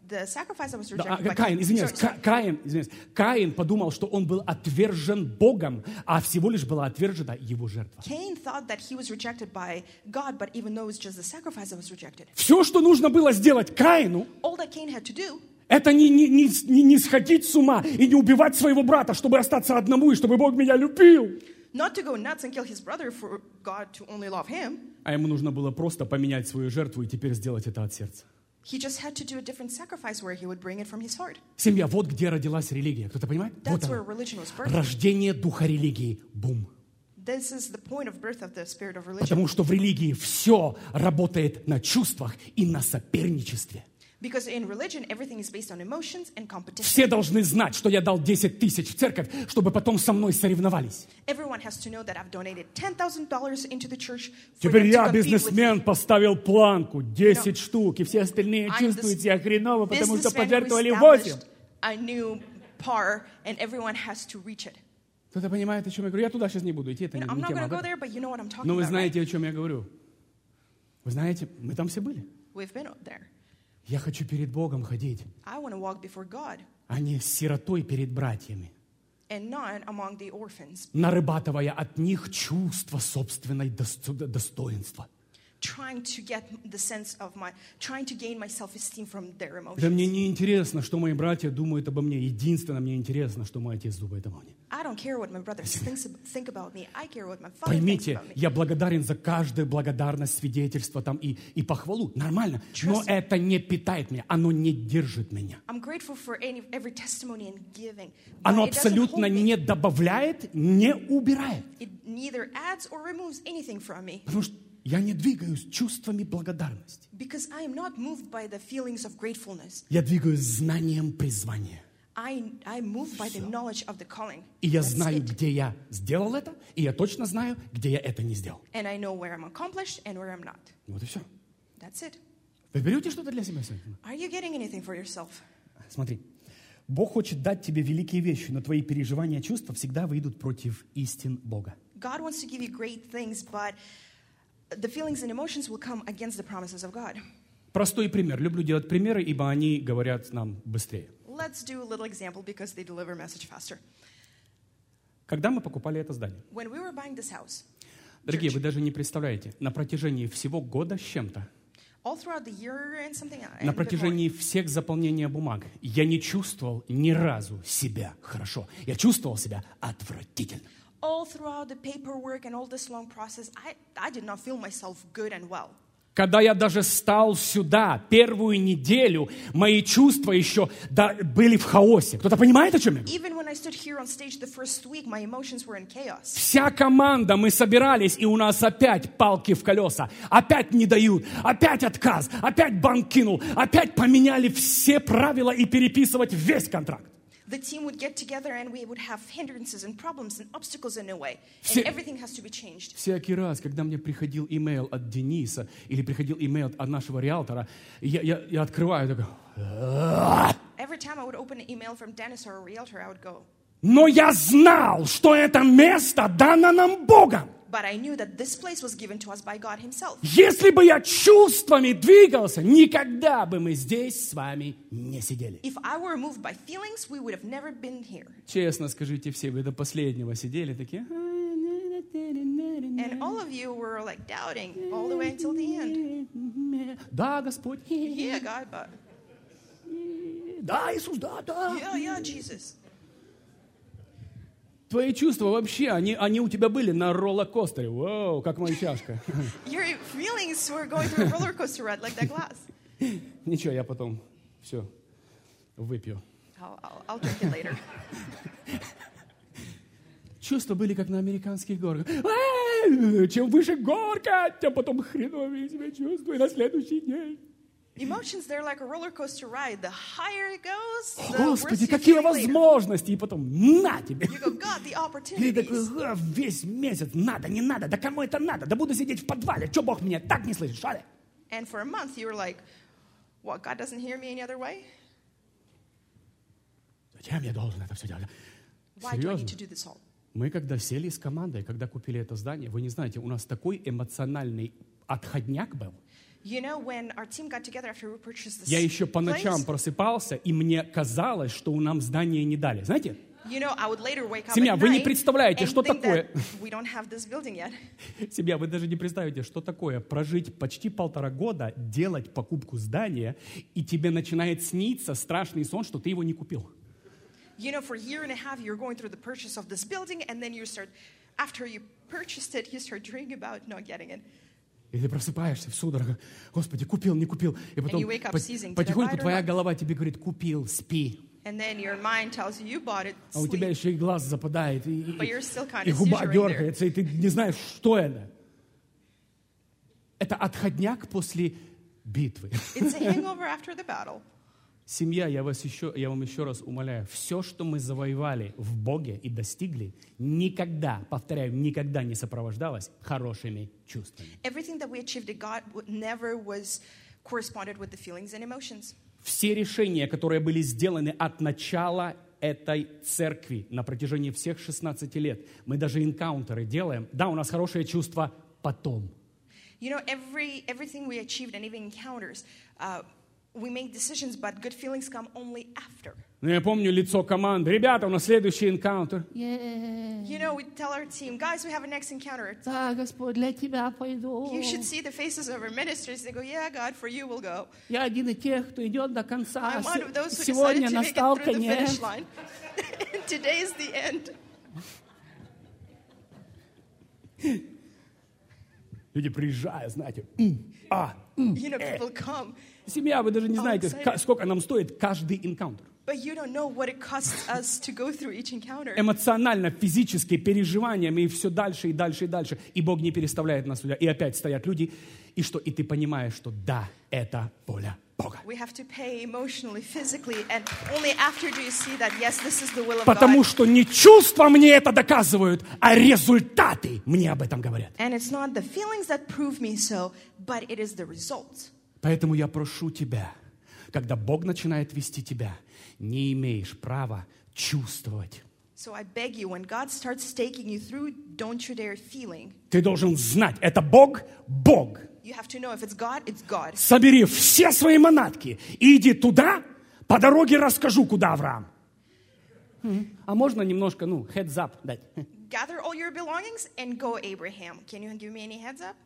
the sacrifice that was Да, rejected by Каин, извиняюсь, Sorry. Каин подумал, что он был отвержен Богом, а всего лишь была отвержена его жертва. Cain thought that he was rejected by God, but even though it was just the sacrifice that was rejected, Все, что нужно было сделать Каину, all that Cain had to do это не сходить с ума и не убивать своего брата, чтобы остаться одному, и чтобы Бог меня любил. not to go nuts and kill his brother for God to only love him. А ему нужно было просто поменять свою жертву и теперь сделать это от сердца. He just had to do a different sacrifice where he would bring it from his heart. Семья, вот где родилась религия. Кто-то понимает? Вот That's where оно. religion was birthed. Рождение духа религии. Бум. This is the point of birth of the spirit of religion. Потому что в религии все работает на чувствах и на соперничестве. Because in religion, everything is based on emotions and competition. Все должны знать, что я дал 10 тысяч в церковь, чтобы потом со мной соревновались. Everyone has to know that I've donated $10,000 into the church for Теперь them to я, compete with бизнесмен, me. поставил планку 10 штук, и все остальные I'm чувствуют this себя хреново, потому что businessman who пожертвовали 8. established a new par, and everyone has to reach it. Кто-то понимает, о чем я говорю? Я туда сейчас не буду идти, это You know, I'm не not тема. going to go Да? there, but you know what I'm talking Но вы about, right? знаете, о чем я говорю. Вы знаете, мы там все были. We've been there. Я хочу перед Богом ходить, I want to walk before God а не с сиротой перед братьями, and not among the orphans, нарабатывая от них чувство собственной достоинства. trying to gain my self-esteem from their Да emotions. мне не интересно, что мои братья думают обо мне. Единственное, мне интересно, что мой отец думает обо мне. I don't care what my brothers think about me. I care what my father thinks Поймите, about me. я благодарен за каждую благодарность, свидетельство там и похвалу. Нормально. Но это не питает меня, оно не держит меня. I'm grateful for every testimony and giving. But Оно it doesn't абсолютно hold me. не добавляет, не убирает. It neither adds or removes anything from me. Потому что я не двигаюсь чувствами благодарности. Because I am not moved by the feelings of gratefulness. Я двигаюсь знанием призвания. I move by the knowledge of the calling. И я That's знаю, it. где я сделал это, и я точно знаю, где я это не сделал. And I know where I'm accomplished and where I'm not. Вот и все. That's it. Вы берете что-то для себя сегодня? Are you getting anything for yourself? Смотри. Бог хочет дать тебе великие вещи, но твои переживания и чувства всегда выйдут против истин Бога. God wants to give you great things, but the feelings and emotions will come against the promises of God. Простой пример. Люблю делать примеры, ибо они говорят нам быстрее. Let's do a little example because they deliver message faster. Когда мы покупали это здание? When we were buying this house, Дорогие, вы даже не представляете, на протяжении всего года с чем-то, all throughout the year and something, and на a bit more, протяжении всех заполнения бумаг, я не чувствовал ни разу себя хорошо. Я чувствовал себя отвратительно. all throughout the paperwork and all this long process, I did not feel myself good and well. Когда я даже стал сюда первую неделю, мои чувства еще были в хаосе. Кто-то понимает, о чем я говорю? Even when I stood here on stage the first week, my emotions were in chaos. Вся команда, мы собирались, и у нас опять палки в колеса. Опять не дают, опять отказ, опять банк кинул, опять поменяли все правила и переписывать весь контракт. The team would get together and we would have hindrances and problems and obstacles in a way. Все- And everything has to be changed. Всякий раз, когда мне приходил имейл от Дениса или приходил имейл от нашего риэлтора, я открываю такой... Every time I would open an email from Dennis or a realtor, I would go, Но я знал, что это место дано нам Богом. but I knew that this place was given to us by God himself. Если бы я чувствами двигался, никогда бы мы здесь с вами не сидели. If I were moved by feelings, we would have never been here. Честно скажите все, вы до последнего сидели такие... And all of you were like doubting all the way until the end. Да, Господь. Yeah, God, but Да, Иисус, да. yeah, Jesus. Твои чувства вообще, они у тебя были на роллер-костере. Вау, как мальчашка. Your feelings were going through a roller coaster ride like that glass. Ничего, я потом все выпью. I'll drink it later. Чувства были как на американских горках. Чем выше горка, тем потом хреновее себя чувствую на следующий день. Emotions, they're like a roller coaster ride. The higher it goes, the worse Господи, you какие feel later. возможности! И потом на тебе. You go, God, the И такой, opportunities. весь месяц, надо, не надо, да кому это надо? Да буду сидеть в подвале, что Бог меня так не слышит, что ли? And for a month, you were like, what, God doesn't hear me any other way? Зачем я должен это все делать? Why do I need Серьезно? to do this all? Мы когда сели с командой, когда купили это здание, вы не знаете, у нас такой эмоциональный отходняк был. You know, when our team got together after we purchased this Я еще по ночам place, просыпался, и мне казалось, что нам здание не дали. Знаете? you know, I would later wake up Семья, at вы не night представляете, and что think такое. that we don't have this building yet. Семья, вы даже не представляете, что такое прожить почти 1,5 года, делать покупку здания, и тебе начинает сниться страшный сон, что ты его не купил. You know, for a year and a half, you're going through the purchase of this building, and then you start, after you purchased it, you start dreaming about not getting it. И ты просыпаешься в судорогах, Господи, купил, не купил. И потом you wake up seizing, did I buy потихоньку it or твоя not? голова тебе говорит, купил, спи. And then your mind tells you bought it, А у тебя sleep. еще и глаз западает, и But you're still kind и of губа scissoring there. дергается, и ты не знаешь, что это. Это отходняк после битвы. It's a hangover after the battle. Семья, я вам еще раз умоляю, все, что мы завоевали в Боге и достигли, никогда, повторяю, никогда не сопровождалось хорошими чувствами. Everything that we achieved in God never was corresponded with the feelings and emotions. Все решения, которые были сделаны от начала этой церкви на протяжении всех 16 лет, мы даже энкаунтеры делаем, да, у нас хорошее чувство потом. You know, everything we achieved and even encounters, we make decisions, but good feelings come only after. Ну, я помню лицо команды. Ребята, у нас следующий энкаунтер. You know, we tell our team, guys, we have a next encounter. Да, Господь, для Тебя пойду. You should see the faces of our ministers. They go, yeah, God, for you we'll go. Я один из тех, кто идет до конца. I'm one of those who Сегодня decided to make it настал through the finish конец. line. Today is the end. Люди приезжают, знаете. You know, people come, Семья, вы даже не знаете, excited. сколько нам стоит каждый энкаунтер. but you don't know what it costs us to go through each encounter. Эмоционально, физически, переживаниями, и все дальше, и дальше, и дальше. И Бог не переставляет нас сюда. И опять стоят люди, и что? И ты понимаешь, что да, это воля Бога. We have to pay emotionally, physically, and only after do you see that, yes, this is the will of Потому God. что не чувства мне это доказывают, а результаты мне об этом говорят. And it's not the feelings that prove me so, but it is the results. Поэтому я прошу тебя, когда Бог начинает вести тебя, не имеешь права чувствовать. So I beg you, when God starts taking you through, don't you dare feeling. Ты должен знать, это Бог, Бог. You have to know if it's God, it's God. Собери все свои манатки и иди туда, по дороге расскажу, куда Авраам. А можно немножко, heads up дать? Gather all your belongings and go, Abraham. Can you give me any heads up?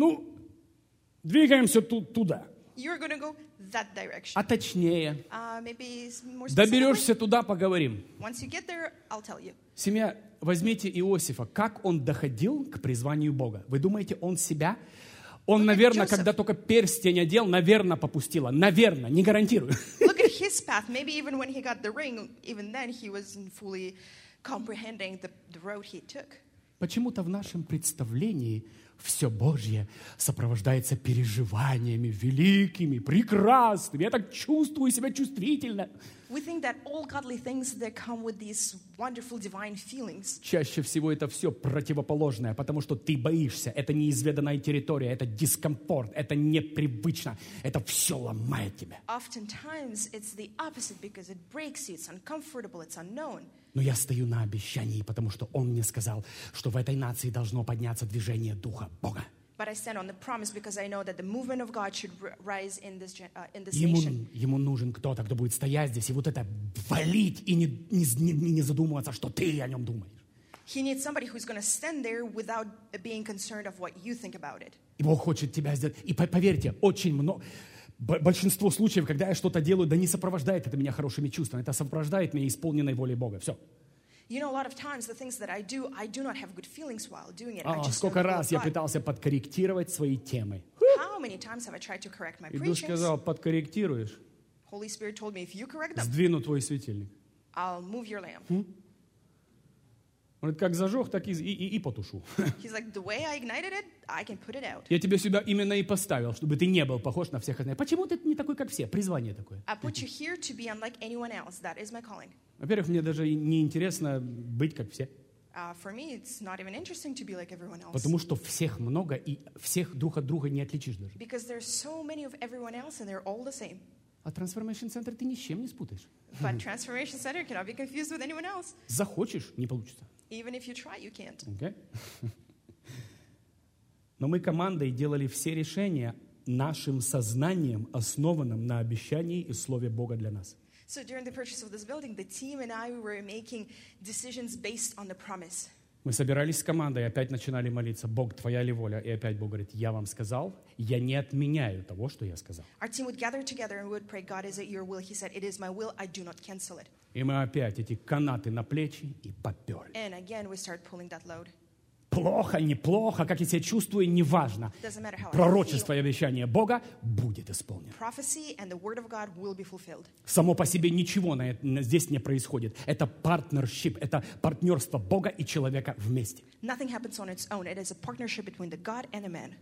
Двигаемся туда. You're going to go that direction. А точнее, Maybe more specifically. доберешься туда, поговорим. Once you get there, I'll tell you. Семья, возьмите Иосифа. Как он доходил к призванию Бога? Вы думаете, он себя... Он, наверное, Joseph. когда только перстень одел, наверное, попустило. Наверное, не гарантирую. Look at his path. Maybe even when he got the ring, even then he wasn't fully comprehending the road he took. Почему-то в нашем представлении все Божье сопровождается переживаниями великими, прекрасными. Я так чувствую себя чувствительно. We think that all godly things that come with these wonderful divine feelings. Чаще всего это все противоположное, потому что ты боишься. Это неизведанная территория, это дискомфорт, это непривычно. Это все ломает тебя. Oftentimes it's the opposite because it breaks you, it's uncomfortable, it's unknown. Но я стою на обещании, потому что Он мне сказал, что в этой нации должно подняться движение Духа Бога. But I stand on the promise because I know that the movement of God should rise in this nation. Ему нужен кто-то, кто будет стоять здесь и вот это валить и не задумываться, что ты о нем думаешь. He needs somebody who's going to stand there without being concerned of what you think about it. И Бог хочет тебя сделать. И поверьте, очень много... Большинство случаев, когда я что-то делаю, да не сопровождает это меня хорошими чувствами. Это сопровождает меня исполненной волей Бога. Все. You know, a lot of times the things that I do not have good feelings while doing it. I just know Сколько the will раз of я God. пытался подкорректировать свои темы. How many times have I tried to correct my И Дух preachings? сказал, подкорректируешь, Holy Spirit told me, if you correct them, сдвину твой светильник. I'll move your lamp. Он говорит, как зажег, так и потушу. He's like, the way I ignited it, I can put it out. Я тебя сюда именно и поставил, чтобы ты не был похож на всех остальных. Почему ты не такой, как все? Призвание такое. I put you here to be unlike anyone else. That is my calling. Во-первых, мне даже не интересно быть, как все. For me, it's not even interesting to be like everyone else. Потому что всех много, и всех друг от друга не отличишь даже. Because there's so many of everyone else and they're all the same. А Transformation Center ты ни с чем не спутаешь. But Transformation Center cannot be confused with anyone else. Захочешь, не получится. Even if you try, you can't. Okay? Но мы командой делали все решения нашим сознанием, основанным на обещании и слове Бога для нас. So during the purchase of this building, the team and I were making decisions based on the promise. Мы собирались с командой и опять начинали молиться: Бог, Твоя ли воля? И опять Бог говорит: я вам сказал, я не отменяю того, что я сказал. Our team would gather together and would pray, God, is it your will? He said, it is my will, I do not cancel it. И мы опять эти канаты на плечи и поперли. And again, we start pulling that load. Плохо, неплохо, как я себя чувствую, неважно. Doesn't matter how I Пророчество feel. и обещание Бога будет исполнено. Prophecy and the word of God will be fulfilled. Само по себе ничего здесь не происходит. Это партнершип, это партнерство Бога и человека вместе. Nothing happens on its own. It is a partnership between the God and a man.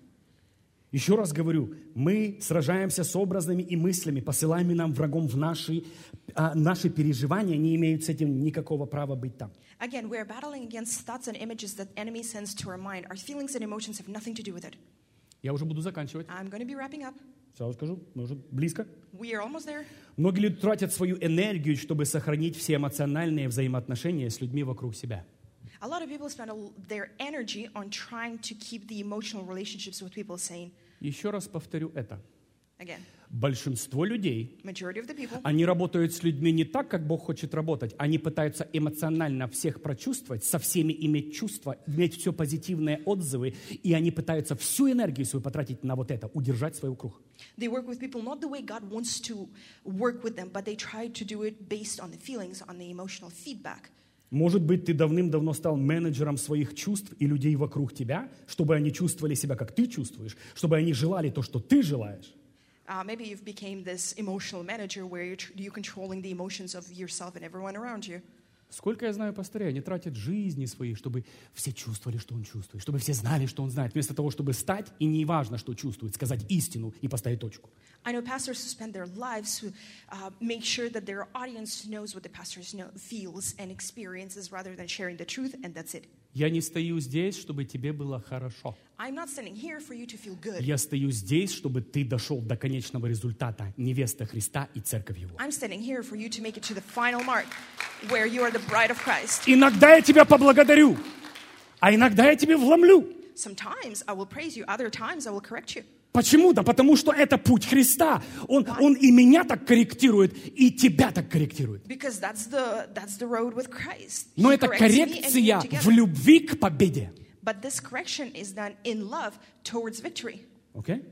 Еще раз говорю, мы сражаемся с образами и мыслями, посылаемыми нам врагом в наши переживания, не имеют с этим никакого права быть там. Again, we are battling against thoughts and images that enemy sends to our mind. Our feelings and emotions have nothing to do with it. Я уже буду заканчивать. I'm going to be wrapping up. Сразу скажу, мы уже близко. We are almost there. Многие люди тратят свою энергию, чтобы сохранить все эмоциональные взаимоотношения с людьми вокруг себя. A lot of people spend their energy on trying to keep the emotional relationships with people sane. Еще раз повторю это. Again, Большинство людей, majority of the people, они работают с людьми не так, как Бог хочет работать. Они пытаются эмоционально всех прочувствовать, со всеми иметь чувства, иметь все позитивные отзывы, и они пытаются всю энергию свою потратить на вот это, удержать свой круг. they work with people not the way God wants to work with them, but they try to do it based on the feelings, on the emotional feedback. Может быть, ты давным-давно стал менеджером своих чувств и людей вокруг тебя, чтобы они чувствовали себя, как ты чувствуешь, чтобы они желали то, что ты желаешь. Maybe you've become this emotional manager where you're controlling the emotions of yourself and everyone around you. Сколько я знаю пастырей, они тратят жизни свои, чтобы все чувствовали, что он чувствует, чтобы все знали, что он знает, вместо того, чтобы стать, и не важно, что чувствует, сказать истину и поставить точку. I know pastors who spend their lives to make sure that their audience knows what the pastor feels and experiences rather than sharing the truth, and that's it. Я не стою здесь, чтобы тебе было хорошо. I'm not standing here for you to feel good. Я стою здесь, чтобы ты дошел до конечного результата, невеста Христа и церковь Его. I'm standing here for you to make it to the final mark where you are the bride of Christ. Иногда я тебя поблагодарю, а иногда я тебе вломлю. Sometimes I will praise you, other times I will correct you. Почему? Да потому что это путь Христа. Он и меня так корректирует, и тебя так корректирует. Because that's the road with Christ. Но He это corrects me and you коррекция together. в любви к победе. But this correction is done in love towards victory. Окей?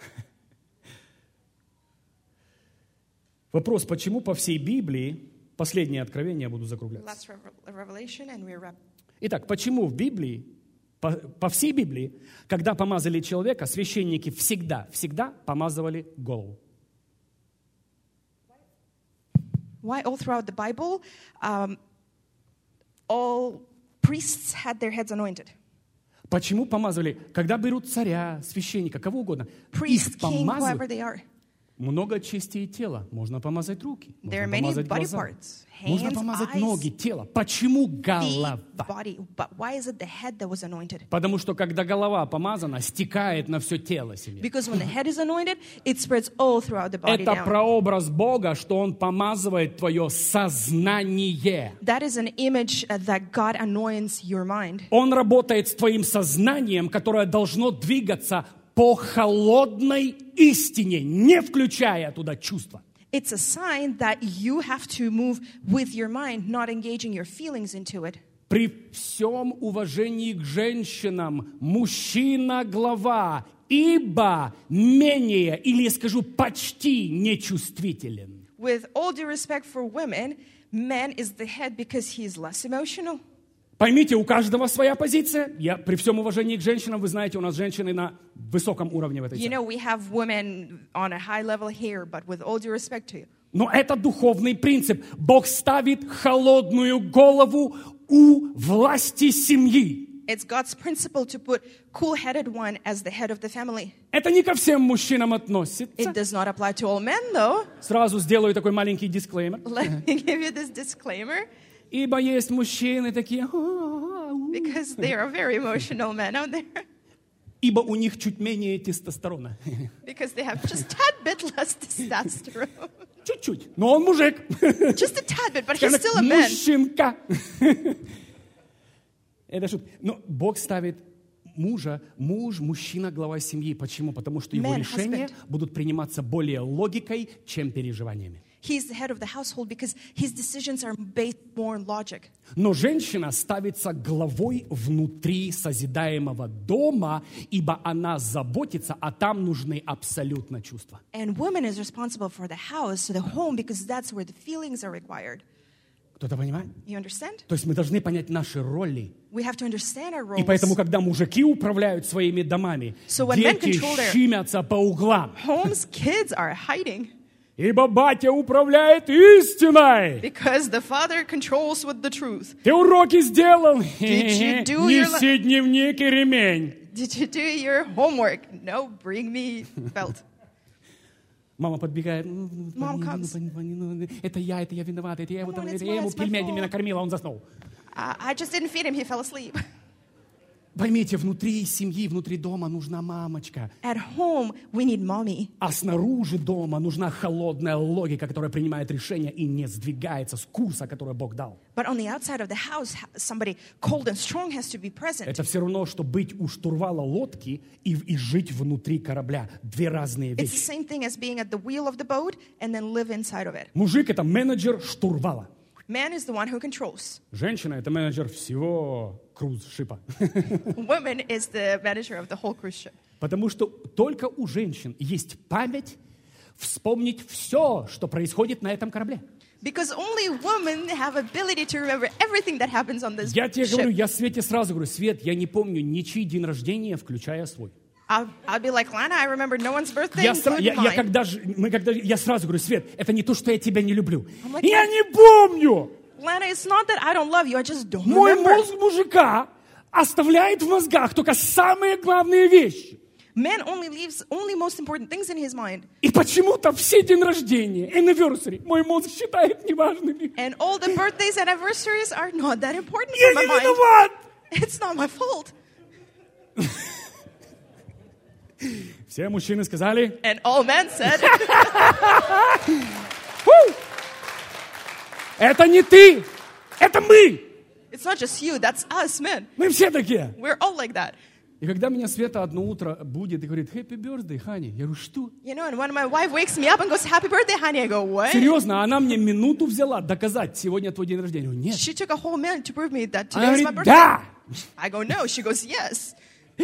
Вопрос, почему по всей Библии, последнее откровение, я буду закругляться. Last revelation and we wrap. Итак, почему в Библии, по всей Библии, когда помазали человека, священники всегда помазывали голову? Why all throughout the Bible, all priests had their heads anointed. Почему помазывали? Когда берут царя, священника, кого угодно, Priest, их king, whoever помазывают. they are. Много частей тела. Можно помазать руки, There are можно many помазать body глаза, parts, можно hands, помазать eyes, ноги, тело. Почему голова? the body. But why is it the head that was anointed? Потому что когда голова помазана, стекает на все тело семьи. Because when the head is anointed, it spreads all throughout the body Это down. прообраз Бога, что Он помазывает твое сознание. That is an image that God anoints your mind. Он работает с твоим сознанием, которое должно двигаться по холодной истине, не включая туда чувства. It's a sign that you have to move with your mind, not engaging your feelings into it. При всем уважении к женщинам, мужчина глава, ибо менее, или я скажу, почти нечувствителен. With all due respect for women, man is the head because he is less emotional. Поймите, у каждого своя позиция. Я при всем уважении к женщинам, вы знаете, у нас женщины на высоком уровне в этой You церкви. know, we have women on a high level here, but with all due respect to you. Но это духовный принцип. Бог ставит холодную голову у власти семьи. It's God's principle to put cool-headed one as the head of the family. Это не ко всем мужчинам относится. It does not apply to all men, though. Сразу сделаю такой маленький дисклеймер. Let me give you this disclaimer, Ибо есть мужчины такие, because there are very emotional men out there. ибо у них чуть менее тестостерона. Because they have just a tad bit less testosterone. Чуть-чуть. Но он мужик. Just a tad bit, but he's still a man. Мужчинка. Это шутка. Но Бог ставит мужчина, глава семьи. Почему? Потому что его Man, решения husband. будут приниматься более логикой, чем переживаниями. He's the head of the household because his decisions are based more on logic. Но женщина ставится главой внутри созидаемого дома, ибо она заботится, а там нужны абсолютно чувства. And woman is responsible for the house, the home, because that's where the feelings are required. Кто-то понимает? You understand? То есть мы должны понять наши роли. We have to understand our И roles. поэтому, когда мужики управляют своими домами, So when men дети control their- щемятся по углам. Homes, kids are hiding Ибо батя управляет истиной. because the father controls with the truth. Ты уроки сделал? you do your Неси дневник и ремень. Did you do your homework? No, bring me belt. Мама подбегает. Mom comes. Это я виновата. Это я его, Come on, it's это я ему my fault. пельменями накормила, он заснул. I just didn't feed him, he fell asleep. Поймите, внутри семьи, внутри дома нужна мамочка. At home, we need mommy. А снаружи дома нужна холодная логика, которая принимает решения и не сдвигается с курса, который Бог дал. But on the outside of the house, somebody cold and strong has to be present. Это все равно, что быть у штурвала лодки и жить внутри корабля. Две разные It's the вещи. same thing as being at the wheel of the boat and then live inside of it. Мужик – это менеджер штурвала. Man is the one who controls. Женщина – это менеджер всего круз-шипа. Woman is the manager of the whole cruise ship. Потому что только у женщин есть память вспомнить все, что происходит на этом корабле. Because only women have ability to remember everything that happens on this Я тебе говорю, ship. я Свете сразу говорю, Свет, я не помню ничей день рождения, включая свой. I'll be like, Lana, I remember no one's birthday, Я including mine. я сразу говорю, Свет, это не то, что я тебя не люблю. like, Я не помню. Lana, it's not that I don't love you, I just don't Мой remember. мозг мужика оставляет в мозгах только самые главные вещи. Man only leaves only most important things in his mind. И почему-то все день рождения, anniversary, мой мозг считает неважными. And all the birthdays and anniversaries are not that important Я for не my mind. виноват. It's not my fault. Все мужчины сказали, And all men said, это не ты, это мы. it's not just you, that's us, men. Мы все такие. We're all like that. И когда меня Света одно утро будет и говорит, happy birthday, honey, я говорю, что? You know, and when my wife wakes me up and goes, happy birthday, honey, I go, what? Серьезно, она мне минуту взяла доказать, сегодня твой день рождения. Я говорю, нет. She took a whole minute to prove me that Она today is my говорит, birthday. да. I go, no. She goes, yes.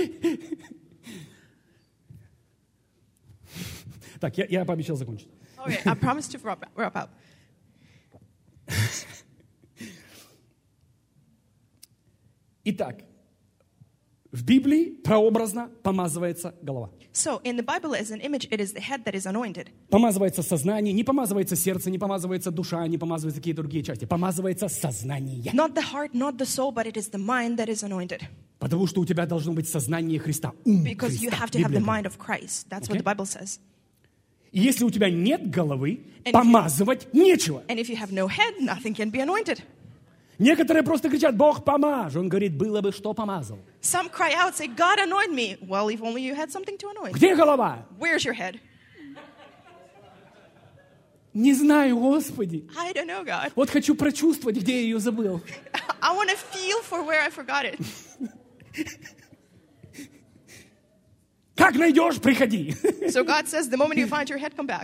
Так, я пообещал закончить. Okay, I promise to wrap up. Итак, в Библии прообразно помазывается голова. So, in the Bible, as an image, it is the head that is anointed. Помазывается сознание, не помазывается сердце, не помазывается душа, не помазываются какие-то другие части. Помазывается сознание. Not the heart, not the soul, but it is the mind that is anointed. Потому что у тебя должно быть сознание Христа, ум Because you Христа. have to have the Библия mind of Christ. That's what Okay. the Bible says. И если у тебя нет головы, And помазывать нечего. And if you have no head, nothing can be anointed. Некоторые просто кричат, Бог помажь. Он говорит, было бы что помазал. Some cry out, say, God, anoint me. Well, if only you had something to anoint. Где голова? Where's your head? Не знаю, Господи. I don't know, God. Вот хочу прочувствовать, где я ее забыл. I want to feel for where I forgot it. Как найдешь, приходи. So God says, the moment you find your head, come back.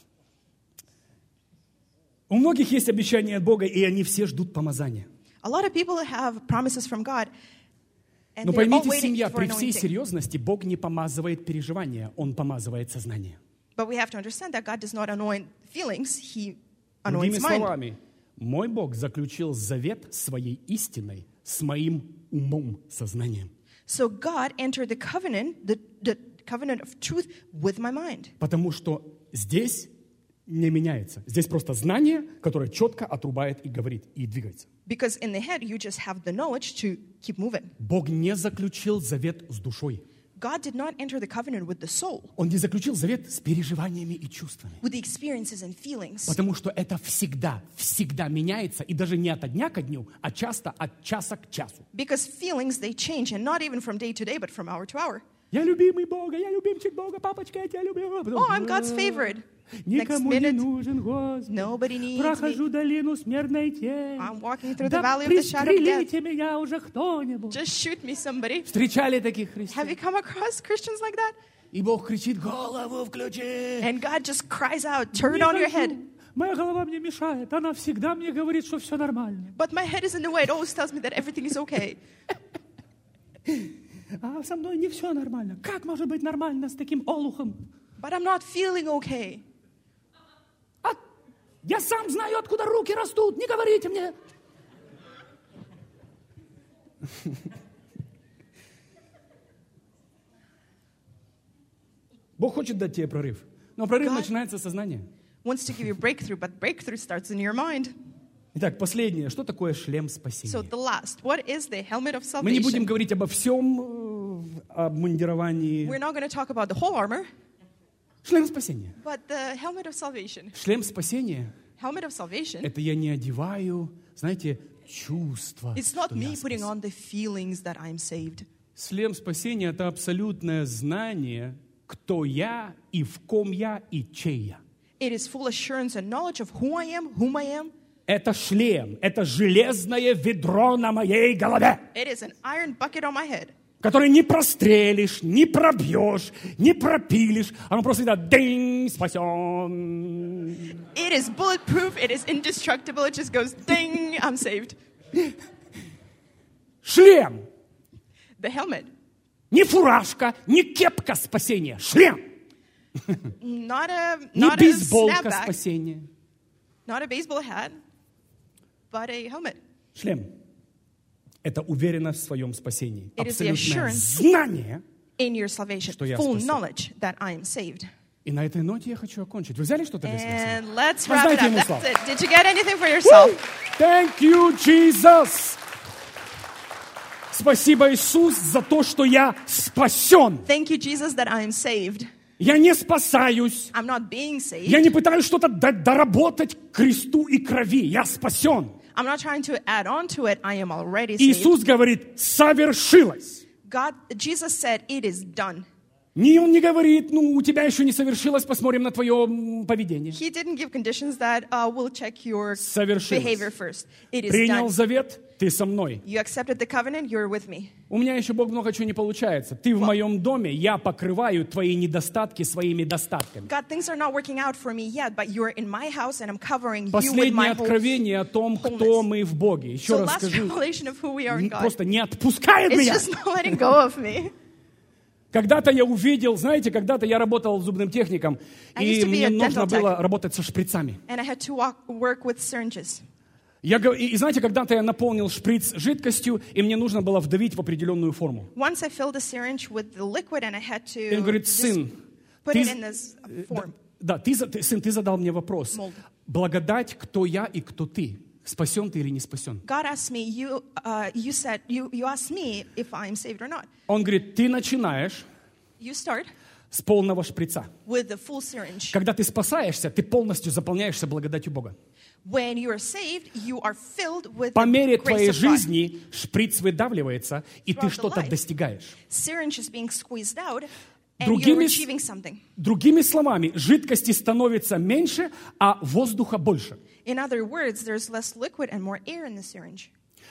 У многих есть обещания от Бога, и они все ждут помазания. A lot of people have promises from God, and Но they're all поймите, waiting семья, for при всей anointing. серьезности Бог не помазывает переживания, Он помазывает сознание. But we have to understand that God does not anoint feelings, He Другими anoints mind. словами, мой Бог заключил завет своей истиной с моим умом, сознанием. So God entered the covenant, the covenant of truth with my mind. Потому что здесь не меняется. Здесь просто знание, которое четко отрубает и говорит, и двигается. Because in the head, you just have the knowledge to keep moving. Бог не заключил завет с душой. God did not enter the covenant with the soul, Он не заключил завет с переживаниями и чувствами. with the experiences and feelings. Потому что это всегда меняется, и даже не от дня ко дню, а часто от часа к часу. Because feelings, they change, and not even from day to day, but from hour to hour. Я любимый Бога, я любимчик Бога, папочка, я тебя люблю. Oh, I'm God's favorite. Никому не minute, нужен Господь. nobody needs Прохожу me. долину смертной тени. I'm walking through the Да valley of the shadow of death. пристрелите меня уже кто-нибудь. Just shoot me, somebody. Встречали таких Have христиан? you come across Christians like that? И Бог кричит: голову включи. And God just cries out, turn Не on your хочу. head. Моя голова мне мешает. Она всегда мне говорит, что все нормально. But my head is in the way. It always tells me that everything is okay. А со мной не все нормально. Как может быть нормально с таким олухом? But I'm not feeling okay. А я сам знаю, откуда руки растут. Не говорите мне. Бог хочет дать тебе прорыв. Но прорыв God- начинается с сознания. Wants to give you breakthrough, but breakthrough starts in your mind. Итак, последнее. Что такое шлем спасения? So the last, what is the helmet of Мы не будем salvation? говорить обо всем обмундировании. We're not going to talk about the whole armor, Шлем спасения. but the helmet of salvation. Шлем спасения Helmet of salvation. — это я не одеваю, знаете, чувства, It's not что я me putting спасен. on the feelings that I'm saved. Шлем спасения — это абсолютное знание, кто я и в ком я и чей я. It is full assurance and knowledge of who I am, whom I am. Это шлем, это железное ведро на моей голове, It is an iron bucket on my head. который не прострелишь, не пробьешь, не пропилишь. Оно просто идет дing, спасен. It is bulletproof. It is indestructible. It just goes ding, I'm saved. Шлем. The helmet. Не фуражка, не кепка спасения. Шлем. Not a Не бейсболка snapback, спасения. not a baseball hat, but a helmet. Шлем. Это уверенность в своем спасении. It is the Абсолютное assurance. знание. In your salvation, Что я full спасен. knowledge that I am saved. И на этой ноте я хочу окончить. Вы взяли что-то для себя? And let's wrap it Раздайте up. ему That's славу. it. Did you get anything for yourself? Thank you, Jesus. Спасибо, Иисус, за то, что я спасен. Thank you, Jesus, that I am saved. Я не спасаюсь. I'm not being saved. Я не пытаюсь что-то доработать к кресту и крови. Я спасен. I'm not trying to add on to it. I am already saved. Иисус говорит, совершилось. Jesus said, it is done. Он не говорит, у тебя еще не совершилось, посмотрим на твое поведение. He didn't give conditions that we'll check your Совершилось. behavior first. It is Принял done. завет, ты со мной. You accepted the covenant, you're with me. У меня еще, Бог, много чего не получается. Ты в моем доме, я покрываю твои недостатки своими достатками. God, things are not working out for me yet, but you're in my house and I'm covering you with Последнее my whole... откровение о том, кто wholeness. мы в Боге. Еще So раз last скажу, revelation of who we are in God. просто не отпускает It's меня. just not letting go of me. Когда-то я увидел, знаете, когда-то я работал зубным техником, I used и to be мне a нужно dental tech. было работать со шприцами. And I had to work with syringes. И знаете, когда-то я наполнил шприц жидкостью, и мне нужно было вдавить в определенную форму. Once I filled the syringe with the liquid and I had И он to говорит, just сын, put ты, it in this form. сын, ты задал мне вопрос. Mold. Благодать, кто я и кто ты? Спасен ты или не спасен? God asked me, you asked me if I'm saved or not. Он говорит, ты начинаешь You start с полного шприца. with the full syringe. Когда ты спасаешься, ты полностью заполняешься благодатью Бога. When you are saved, you are filled with По the мере grace твоей of God. жизни шприц выдавливается, и ты Throughout the что-то life. достигаешь. Syringe is being squeezed out and Другими you're с- achieving something. Другими словами, жидкости становится меньше, а воздуха больше. In other words, there's less liquid and more air in the syringe.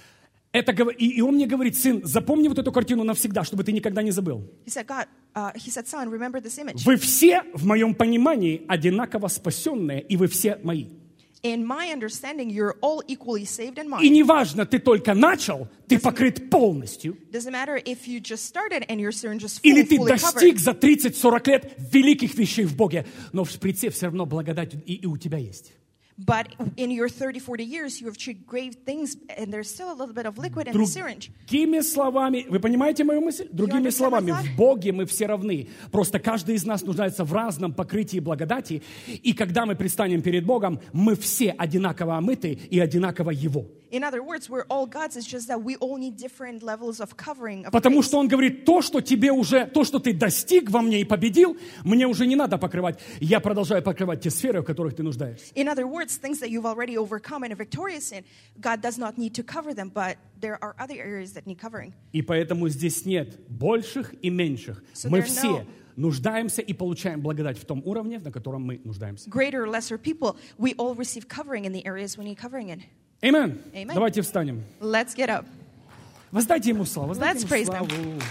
И он мне говорит, сын, запомни вот эту картину навсегда, чтобы ты никогда не забыл. He said, son, remember this image. Вы все, в моем понимании, одинаково спасенные, и вы все мои. In my understanding, you're all equally saved and И mine. неважно, ты только начал, ты покрыт полностью, Doesn't matter if you just started and your syringe is или ты fully достиг covered. за 30-40 лет великих вещей в Боге, но в шприце все равно благодать и у тебя есть. But in your 30-40 years, you have achieved great things, and there's still a little bit of liquid in the syringe. Другими словами, вы понимаете мою мысль? Другими understand словами, my thought? в Боге мы все равны. Просто каждый из нас нуждается в разном покрытии благодати. И когда мы предстанем перед Богом, мы все одинаково омыты и одинаково Его. In other words, we're all God's. It's just that we all need different levels of covering. Of Потому grace. что Он говорит, то, что ты достиг во мне и победил, мне уже не надо покрывать. Я продолжаю покрывать те сферы, в которых ты нуждаешься. In other words, things that you've already overcome and are victorious in, God does not need to cover them, but there are other areas that need covering. И поэтому здесь нет больших и меньших. So Мы there are все нуждаемся и получаем благодать в том уровне, на котором мы нуждаемся. Greater or lesser people, we all receive covering in the areas we need covering in. Аминь. Amen. Давайте встанем. Let's get up. Воздайте Ему славу. Воздайте Let's Ему praise славу.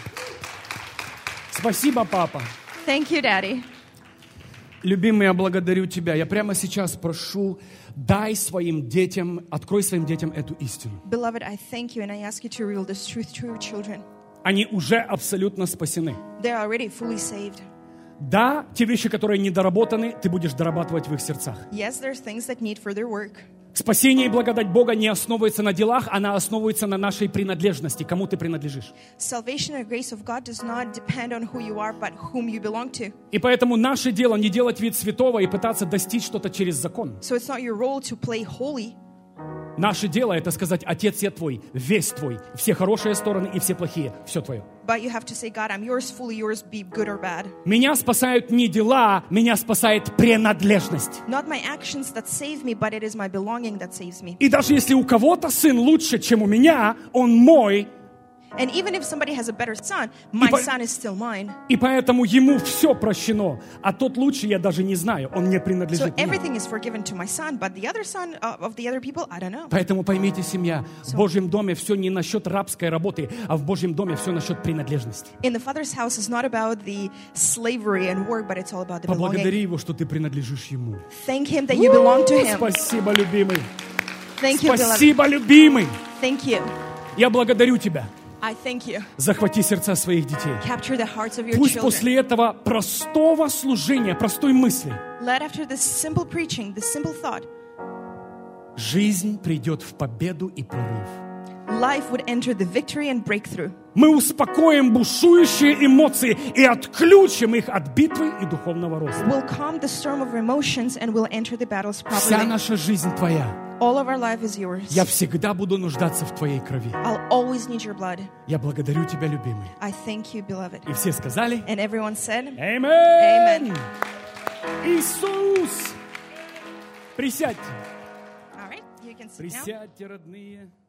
Спасибо, папа. Thank you, Daddy. Любимый, я благодарю Тебя. Я прямо сейчас прошу, дай своим детям, открой своим детям эту истину. Beloved, I thank you and I ask you to reveal this truth to your children. Они уже абсолютно спасены. They're already fully saved. Да, те вещи, которые недоработаны, ты будешь дорабатывать в их сердцах. Yes, there's things that need further work. Спасение и благодать Бога не основывается на делах, она основывается на нашей принадлежности, кому ты принадлежишь. Salvation and grace of God does not depend on who you are, but whom you belong to. И поэтому наше дело не делать вид святого и пытаться достичь что-то через закон. So it's not your role to play holy. Наше дело это сказать: Отец, я твой, весь твой, все хорошие стороны и все плохие, все твое. But you have to say, God, I'm yours, fully yours, be good or bad. Меня спасают не дела, меня спасает принадлежность. Not my actions that save me, but it is my belonging that saves me. И даже если у кого-то сын лучше, чем у меня, он мой. And even if somebody has a better son, my son is still mine. И поэтому ему все прощено. А тот лучше я даже не знаю, он не So принадлежит мне. everything is forgiven to my son, but the other son of the other people, I don't know. Поэтому поймите, семья, в Божьем доме все не насчет рабской работы, а в Божьем доме все насчет принадлежности. In the Father's house is not about the slavery and work, but it's all about the Поблагодари belonging. Его, что ты принадлежишь Ему. Thank Him that you belong to Him. Спасибо, любимый. Thank you, beloved. Спасибо, любимый. Thank you. Я благодарю Тебя. I thank you. Захвати сердца своих детей. Capture the hearts of your Пусть children. после этого простого служения, простой мысли, Let after this simple preaching, this simple thought, жизнь придет в победу и прорыв. life would enter the victory and breakthrough. Мы успокоим бушующие эмоции и отключим их от битвы и духовного роста. We'll calm the storm of emotions and we'll enter the battles Вся properly. наша жизнь Твоя. All of our life is yours. Я всегда буду нуждаться в Твоей крови. I'll always need your blood. Я благодарю Тебя, любимый. I thank you, beloved. И все сказали: And everyone said, Аминь! Иисус! Присядьте. all right, you can sit down. Присядьте, родные.